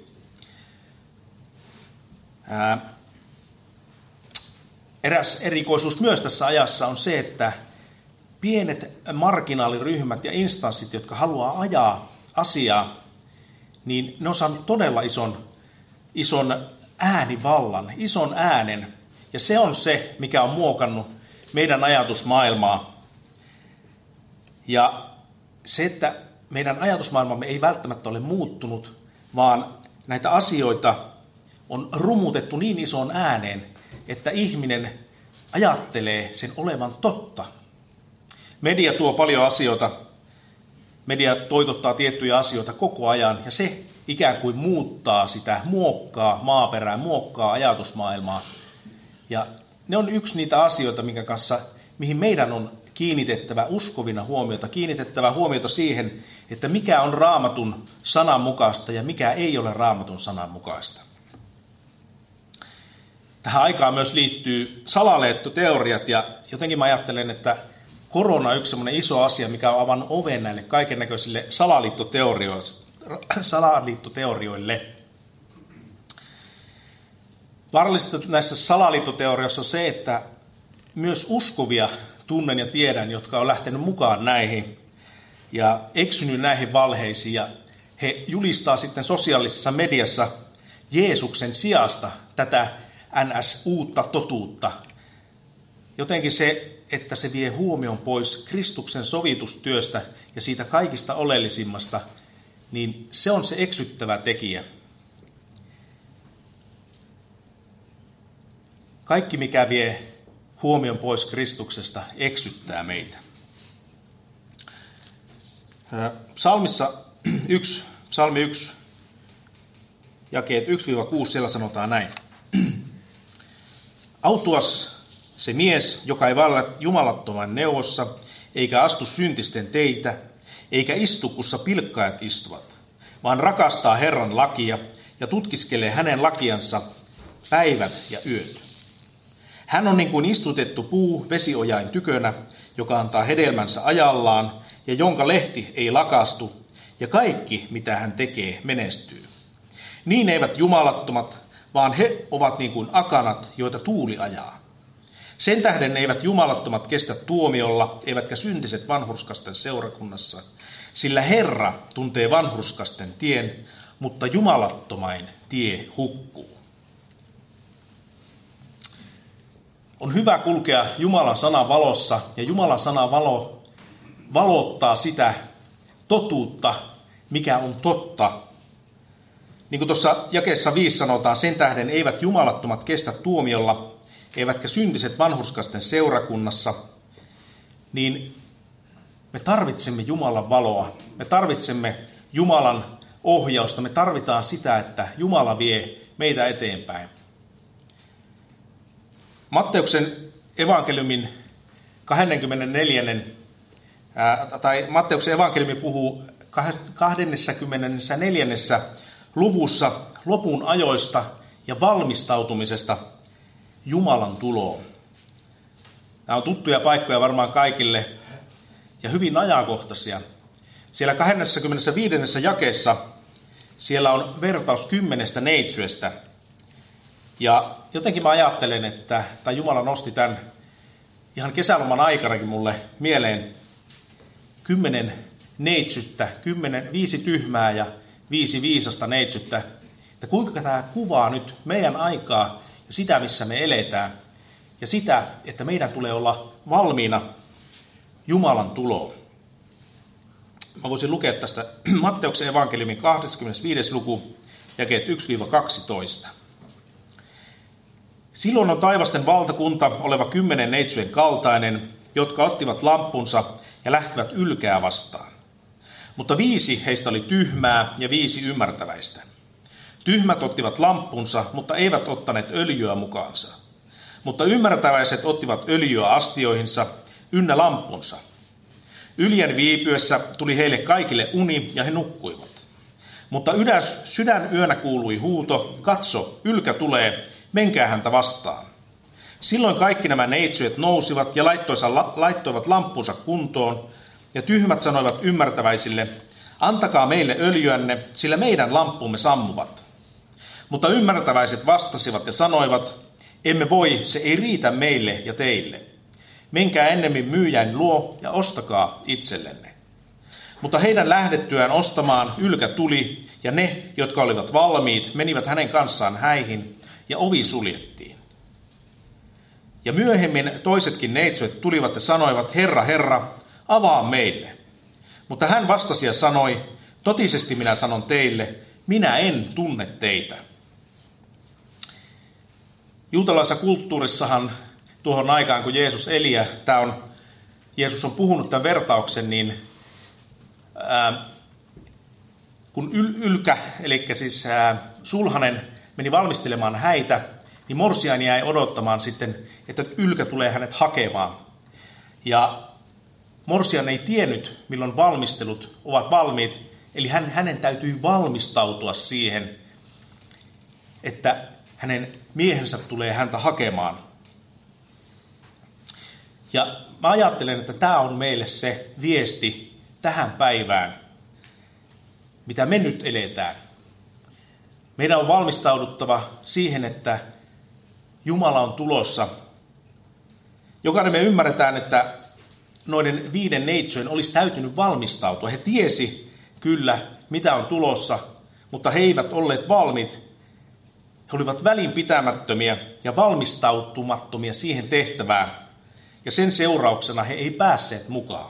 Eräs erikoisuus myös tässä ajassa on se, että pienet marginaaliryhmät ja instanssit, jotka haluaa ajaa asiaa, niin ne on saanut todella ison äänivallan, ison äänen. Ja se on se, mikä on muokannut meidän ajatusmaailmaa. Ja se, että meidän ajatusmaailmamme ei välttämättä ole muuttunut, vaan näitä asioita on rumutettu niin isoon ääneen, että ihminen ajattelee sen olevan totta. Media tuo paljon asioita, media toitottaa tiettyjä asioita koko ajan, ja se ikään kuin muuttaa sitä, muokkaa maaperää, muokkaa ajatusmaailmaa. Ja ne on yksi niitä asioita, mihin meidän on kiinnitettävä uskovina huomiota, kiinnitettävä huomiota siihen, että mikä on Raamatun sanan mukaista ja mikä ei ole Raamatun sanan mukaista. Tähän aikaan myös liittyy salaliittoteoriat, ja jotenkin mä ajattelen, että korona on yksi semmoinen iso asia, mikä on avannut oven näille kaikennäköisille salaliittoteorioille. Vaarallista näissä salaliittoteorioissa on se, että myös uskovia tunnen ja tiedän, jotka on lähtenyt mukaan näihin ja eksynyt näihin valheisiin, ja he julistaa sitten sosiaalisessa mediassa Jeesuksen sijasta tätä NS-uutta totuutta. Jotenkin se, että se vie huomion pois Kristuksen sovitustyöstä ja siitä kaikista oleellisimmasta, niin se on se eksyttävä tekijä. Kaikki, mikä vie huomion pois Kristuksesta, eksyttää meitä. Psalmi 1, jakeet 1-6, siellä sanotaan näin. Autuas se mies, joka ei vailla jumalattoman neuvossa, eikä astu syntisten teitä, eikä istu, kussa pilkkaajat istuvat, vaan rakastaa Herran lakia ja tutkiskelee hänen lakiansa päivät ja yöt. Hän on niin kuin istutettu puu vesiojain tykönä, joka antaa hedelmänsä ajallaan ja jonka lehti ei lakastu, ja kaikki, mitä hän tekee, menestyy. Niin eivät jumalattomat, vaan he ovat niin kuin akanat, joita tuuli ajaa. Sen tähden eivät jumalattomat kestä tuomiolla, eivätkä syntiset vanhurskasten seurakunnassa, sillä Herra tuntee vanhurskasten tien, mutta jumalattomain tie hukkuu. On hyvä kulkea Jumalan sanan valossa, ja Jumalan sanan valottaa sitä totuutta, mikä on totta. Niin kuin tuossa jakeessa 5 sanotaan, sen tähden eivät jumalattomat kestä tuomiolla, eivätkä syntiset vanhurskasten seurakunnassa, niin me tarvitsemme Jumalan valoa, me tarvitsemme Jumalan ohjausta, me tarvitaan sitä, että Jumala vie meitä eteenpäin. Matteuksen evankeliumin 24. puhuu 24. luvussa lopun ajoista ja valmistautumisesta Jumalan tuloon. Nämä on tuttuja paikkoja varmaan kaikille ja hyvin ajankohtaisia. Siellä 25. jakeessa siellä on vertaus 10 neitsyestä. Ja jotenkin mä ajattelen, että Jumala nosti tämän ihan kesäloman aikanakin mulle mieleen 10 neitsyttä, 5 tyhmää ja 5 viisasta neitsyttä. Että kuinka tämä kuvaa nyt meidän aikaa ja sitä, missä me eletään. Ja sitä, että meidän tulee olla valmiina Jumalan tuloon. Mä voisin lukea tästä Matteuksen evankeliumin 25. luku, jakeet 1-12. Silloin on taivasten valtakunta oleva 10 neitsyjen kaltainen, jotka ottivat lamppunsa ja lähtivät ylkää vastaan. Mutta 5 heistä oli tyhmää ja 5 ymmärtäväistä. Tyhmät ottivat lamppunsa, mutta eivät ottaneet öljyä mukaansa. Mutta ymmärtäväiset ottivat öljyä astioihinsa ynnä lamppunsa. Yljän viipyessä tuli heille kaikille uni ja he nukkuivat. Mutta sydänyönä kuului huuto, katso, ylkä tulee, menkää häntä vastaan. Silloin kaikki nämä neitsyet nousivat ja laittoivat lamppunsa kuntoon, ja tyhmät sanoivat ymmärtäväisille, antakaa meille öljyänne, sillä meidän lamppumme sammuvat. Mutta ymmärtäväiset vastasivat ja sanoivat, emme voi, se ei riitä meille ja teille. Menkää ennemmin myyjän luo ja ostakaa itsellenne. Mutta heidän lähdettyään ostamaan ylkä tuli, ja ne, jotka olivat valmiit, menivät hänen kanssaan häihin, ja ovi suljettiin. Ja myöhemmin toisetkin neitsyet tulivat ja sanoivat, Herra, Herra, avaa meille. Mutta hän vastasi ja sanoi, totisesti minä sanon teille, minä en tunne teitä. Juutalaisessa kulttuurissahan tuohon aikaan, kun Jeesus eli, ja Jeesus on puhunut tämän vertauksen, niin kun ylkä, eli siis sulhanen meni valmistelemaan häitä, niin morsian jäi odottamaan sitten, että ylkä tulee hänet hakemaan. Ja morsian ei tiennyt, milloin valmistelut ovat valmiit, eli hänen täytyy valmistautua siihen, että hänen miehensä tulee häntä hakemaan. Ja mä ajattelen, että tämä on meille se viesti tähän päivään, mitä me nyt eletään. Meidän on valmistauduttava siihen, että Jumala on tulossa. Jokainen me ymmärretään, että noiden 5 neitsyen olisi täytynyt valmistautua. He tiesi kyllä, mitä on tulossa, mutta he eivät olleet valmiit. He olivat välinpitämättömiä ja valmistautumattomia siihen tehtävään. Ja sen seurauksena he ei päässeet mukaan.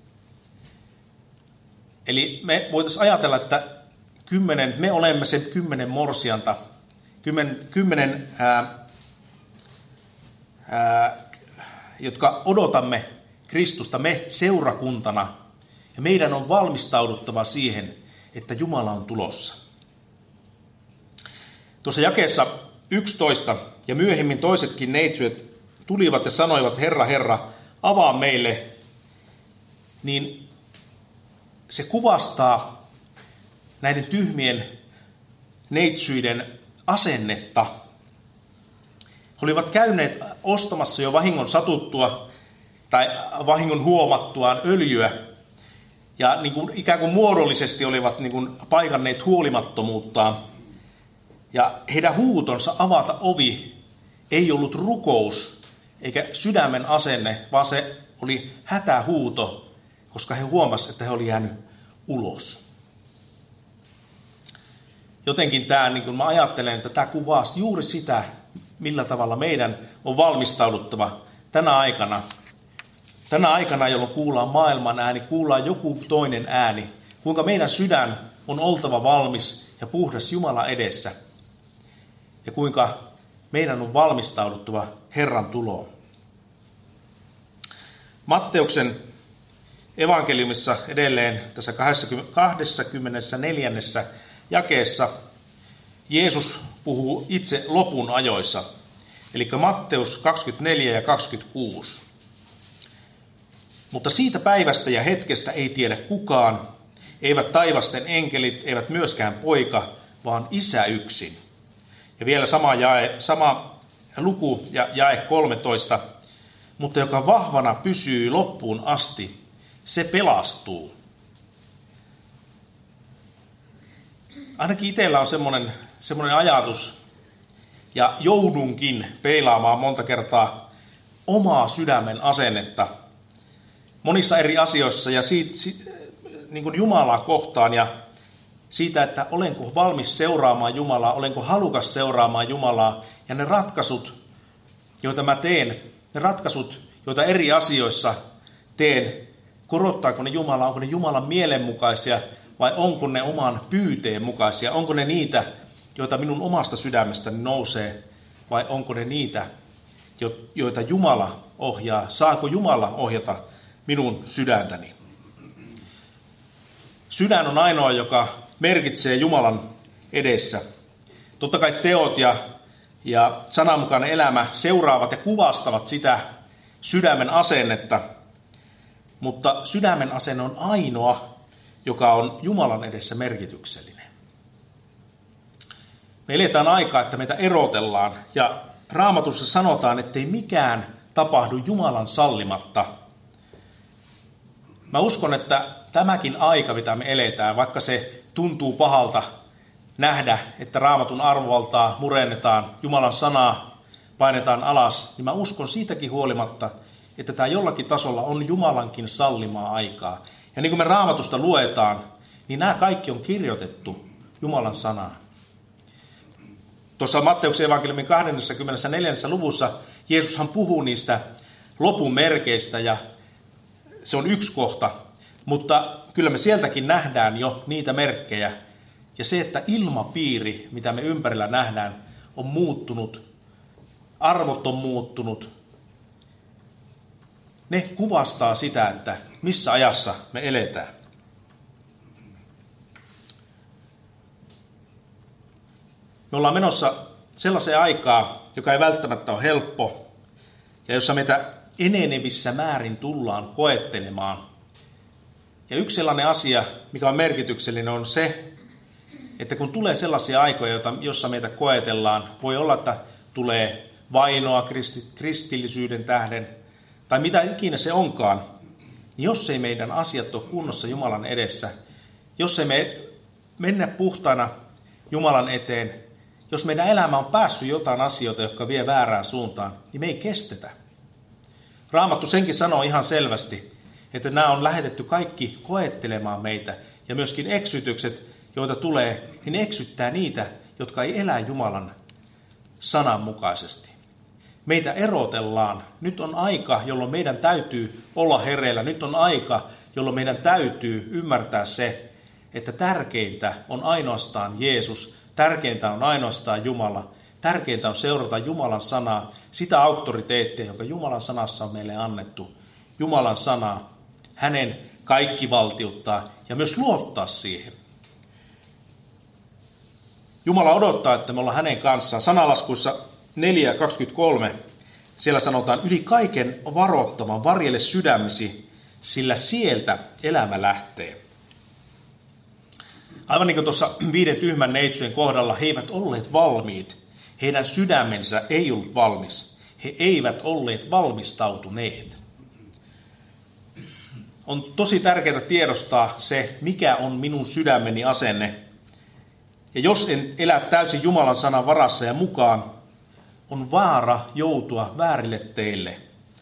Eli me voitaisiin ajatella, että me olemme se 10 morsianta, 10 jotka odotamme Kristusta, me seurakuntana, ja meidän on valmistauduttava siihen, että Jumala on tulossa. Tuossa jakeessa 11 ja myöhemmin toisetkin neitsyöt tulivat ja sanoivat, Herra, Herra, avaa meille, niin se kuvastaa näiden tyhmien neitsyiden asennetta. He olivat käyneet ostamassa jo vahingon satuttua tai vahingon huomattuaan öljyä, ja niin kuin ikään kuin muodollisesti olivat niin kuin paikanneet huolimattomuuttaan. Ja heidän huutonsa avata ovi ei ollut rukous eikä sydämen asenne, vaan se oli hätähuuto, koska he huomasivat, että he olivat jäänyt ulos. Jotenkin tämä, niin kuin mä ajattelen, että tämä kuvaa juuri sitä, millä tavalla meidän on valmistauduttava tänä aikana, jolloin kuullaan maailman ääni, kuullaan joku toinen ääni, kuinka meidän sydän on oltava valmis ja puhdas Jumala edessä, ja kuinka meidän on valmistauduttava Herran tuloon. Matteuksen evankeliumissa edelleen tässä 24. jakeessa Jeesus puhuu itse lopun ajoissa, eli Matteus 24 ja 26. Mutta siitä päivästä ja hetkestä ei tiedä kukaan, eivät taivasten enkelit, eivät myöskään poika, vaan Isä yksin. Ja vielä sama luku ja jae 13. Mutta joka vahvana pysyy loppuun asti, se pelastuu. Ainakin itsellä on semmoinen ajatus, ja joudunkin peilaamaan monta kertaa omaa sydämen asennetta monissa eri asioissa ja niin kuin Jumalaa kohtaan ja siitä, että olenko valmis seuraamaan Jumalaa, olenko halukas seuraamaan Jumalaa, ja ne ratkaisut, joita mä teen, ne ratkaisut, joita eri asioissa teen, korottaako ne Jumalaa, onko ne Jumalan mielenmukaisia vai onko ne oman pyyteen mukaisia, onko ne niitä, joita minun omasta sydämestäni nousee, vai onko ne niitä, joita Jumala ohjaa, saako Jumala ohjata minun sydäntäni. Sydän on ainoa, joka merkitsee Jumalan edessä. Totta kai teot ja sananmukainen elämä seuraavat ja kuvastavat sitä sydämen asennetta, mutta sydämen asenne on ainoa, joka on Jumalan edessä merkityksellinen. Me eletään aikaa, että meitä erotellaan, ja Raamatussa sanotaan, ettei mikään tapahdu Jumalan sallimatta. Mä uskon, että tämäkin aika, mitä me eletään, vaikka se tuntuu pahalta nähdä, että Raamatun arvovaltaa murennetaan, Jumalan sanaa painetaan alas, niin mä uskon siitäkin huolimatta, että tämä jollakin tasolla on Jumalankin sallimaa aikaa. Ja niin kuin me Raamatusta luetaan, niin nämä kaikki on kirjoitettu Jumalan sanaan. Tuossa Matteuksen evankeliumin 24. luvussa Jeesushan puhuu niistä lopun merkeistä, ja se on yksi kohta, mutta kyllä me sieltäkin nähdään jo niitä merkkejä. Ja se, että ilmapiiri, mitä me ympärillä nähdään, on muuttunut, arvot on muuttunut, ne kuvastaa sitä, että missä ajassa me eletään. Me ollaan menossa sellaiseen aikaan, joka ei välttämättä ole helppo, ja jossa meitä enenevissä määrin tullaan koettelemaan. Ja yksi sellainen asia, mikä on merkityksellinen, on se, että kun tulee sellaisia aikoja, jossa meitä koetellaan, voi olla, että tulee vainoa kristillisyyden tähden, tai mitä ikinä se onkaan, niin jos ei meidän asiat ole kunnossa Jumalan edessä, jos ei me mennä puhtaana Jumalan eteen, jos meidän elämä on päässyt jotain asioita, jotka vie väärään suuntaan, niin me ei kestetä. Raamattu senkin sanoo ihan selvästi, että nämä on lähetetty kaikki koettelemaan meitä, ja myöskin eksytykset, joita tulee, niin ne eksyttää niitä, jotka ei elä Jumalan sanan mukaisesti. Meitä erotellaan. Nyt on aika, jolloin meidän täytyy olla hereillä. Nyt on aika, jolloin meidän täytyy ymmärtää se, että tärkeintä on ainoastaan Jeesus, tärkeintä on ainoastaan Jumala, Tärkeintä on seurata Jumalan sanaa, sitä auktoriteettia, jonka Jumalan sanassa on meille annettu. Jumalan sana, hänen kaikkivaltiutta ja myös luottaa siihen. Jumala odottaa, että me ollaan hänen kanssaan. Sanalaskuissa 4:23 siellä sanotaan, yli kaiken varoittaman varjele sydämesi, sillä sieltä elämä lähtee. Aivan niin kuin tuossa 5 tyhmän neitsyjen kohdalla, he eivät olleet valmiit. Heidän sydämensä ei ollut valmis. He eivät olleet valmistautuneet. On tosi tärkeää tiedostaa se, mikä on minun sydämeni asenne. Ja jos en elä täysin Jumalan sanan varassa ja mukaan, on vaara joutua väärille teille.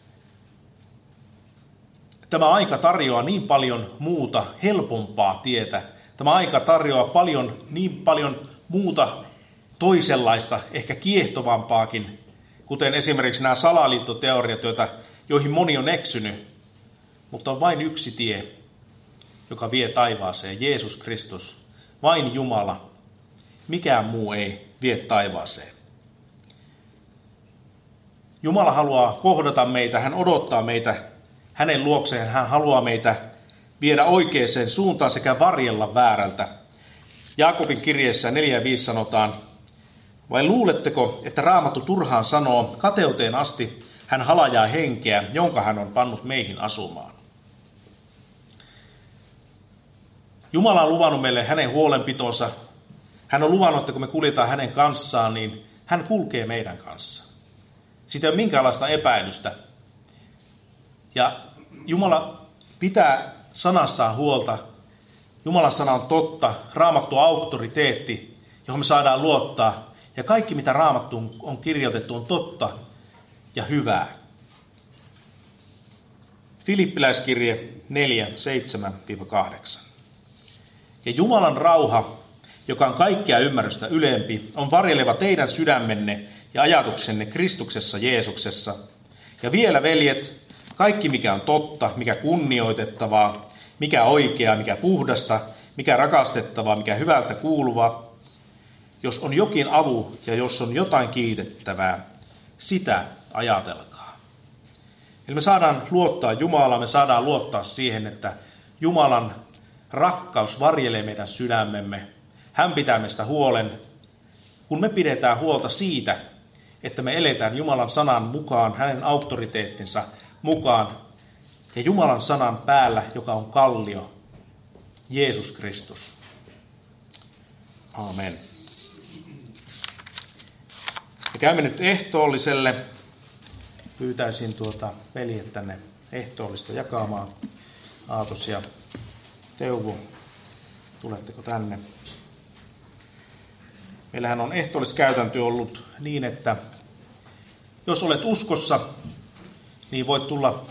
Tämä aika tarjoaa niin paljon muuta helpompaa tietä. Tämä aika tarjoaa niin paljon muuta toisenlaista, ehkä kiehtovampaakin, kuten esimerkiksi nämä salaliittoteoriat, joihin moni on eksynyt. Mutta on vain yksi tie, joka vie taivaaseen, Jeesus Kristus. Vain Jumala. Mikään muu ei vie taivaaseen. Jumala haluaa kohdata meitä, hän odottaa meitä hänen luokseen, hän haluaa meitä viedä oikeaan suuntaan sekä varjella väärältä. Jaakobin kirjeessä 4:5 sanotaan, vai luuletteko, että Raamattu turhaan sanoo, kateuteen asti hän halajaa henkeä, jonka hän on pannut meihin asumaan. Jumala on luvannut meille hänen huolenpitonsa. Hän on luvannut, että kun me kuljetaan hänen kanssaan, niin hän kulkee meidän kanssa. Siitä ei ole minkäänlaista epäilystä. Ja Jumala pitää sanastaan huolta. Jumalan sana on totta, Raamattu on auktoriteetti, johon me saadaan luottaa. Ja kaikki, mitä Raamattuun on kirjoitettu, on totta ja hyvää. Filippiläiskirje 4:7-8. Ja Jumalan rauha, joka on kaikkea ymmärrystä ylempi, on varjeleva teidän sydämenne ja ajatuksenne Kristuksessa Jeesuksessa. Ja vielä, veljet, kaikki mikä on totta, mikä kunnioitettavaa, mikä oikeaa, mikä puhdasta, mikä rakastettavaa, mikä hyvältä kuuluvaa, jos on jokin avu ja jos on jotain kiitettävää, sitä ajatelkaa. Eli me saadaan luottaa Jumalaan, me saadaan luottaa siihen, että Jumalan rakkaus varjelee meidän sydämemme. Hän pitää meistä huolen, kun me pidetään huolta siitä, että me eletään Jumalan sanan mukaan, hänen auktoriteettinsa mukaan ja Jumalan sanan päällä, joka on kallio, Jeesus Kristus. Aamen. Me käymme nyt ehtoolliselle. Pyytäisin veljet tänne ehtoollista jakamaan. Aatos ja Teuvo, tuletteko tänne? Meillähän on ehtoolliskäytäntö ollut niin, että jos olet uskossa, niin voit tulla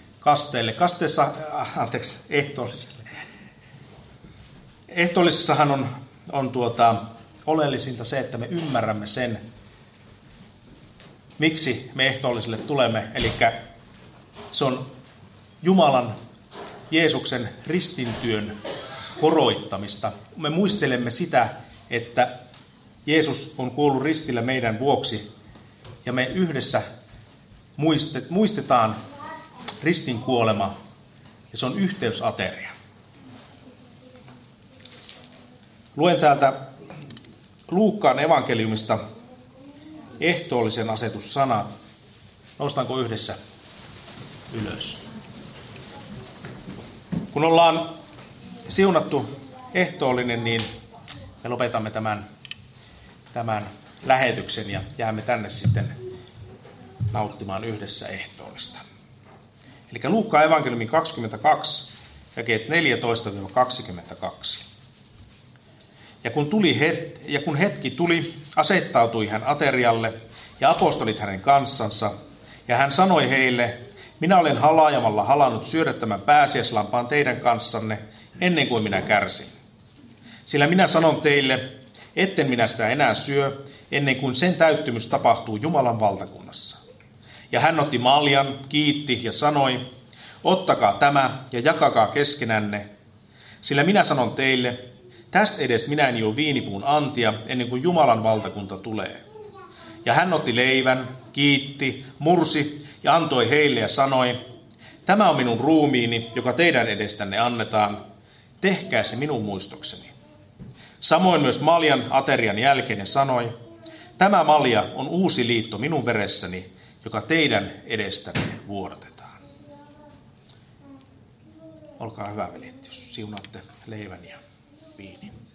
ehtoolliselle. Ehtoollisessahan on oleellisinta se, että me ymmärrämme sen, miksi me ehtoolliselle tulemme. Eli se on Jumalan, Jeesuksen ristintyön koroittamista. Me muistelemme sitä, että Jeesus on kuollut ristillä meidän vuoksi ja me yhdessä muistetaan ristin kuolema ja se on yhteysateria. Luen täältä Luukkaan evankeliumista ehtoollisen asetussanat. Noustaanko yhdessä ylös? Kun ollaan siunattu ehtoollinen, niin me lopetamme tämän lähetyksen ja jäämme tänne sitten nauttimaan yhdessä ehtoollista. Eli Luukkaan evankeliumin 22, jakeet 14-22. Ja kun hetki tuli, asettautui hän aterialle ja apostolit hänen kanssansa, ja hän sanoi heille, minä olen halaajamalla halannut syödä tämän pääsiäislampaan teidän kanssanne ennen kuin minä kärsin. Sillä minä sanon teille, etten minä sitä enää syö, ennen kuin sen täyttymys tapahtuu Jumalan valtakunnassa. Ja hän otti maljan, kiitti ja sanoi, ottakaa tämä ja jakakaa keskenänne, sillä minä sanon teille, tästä edes minä en juo viinipuun antia ennen kuin Jumalan valtakunta tulee. Ja hän otti leivän, kiitti, mursi ja antoi heille ja sanoi, tämä on minun ruumiini, joka teidän edestänne annetaan. Tehkää se minun muistokseni. Samoin myös maljan aterian jälkeen ja sanoi, tämä malja on uusi liitto minun veressäni, joka teidän edestänne vuodatetaan. Olkaa hyvä, veljet, jos siunaatte leivän ja viinin.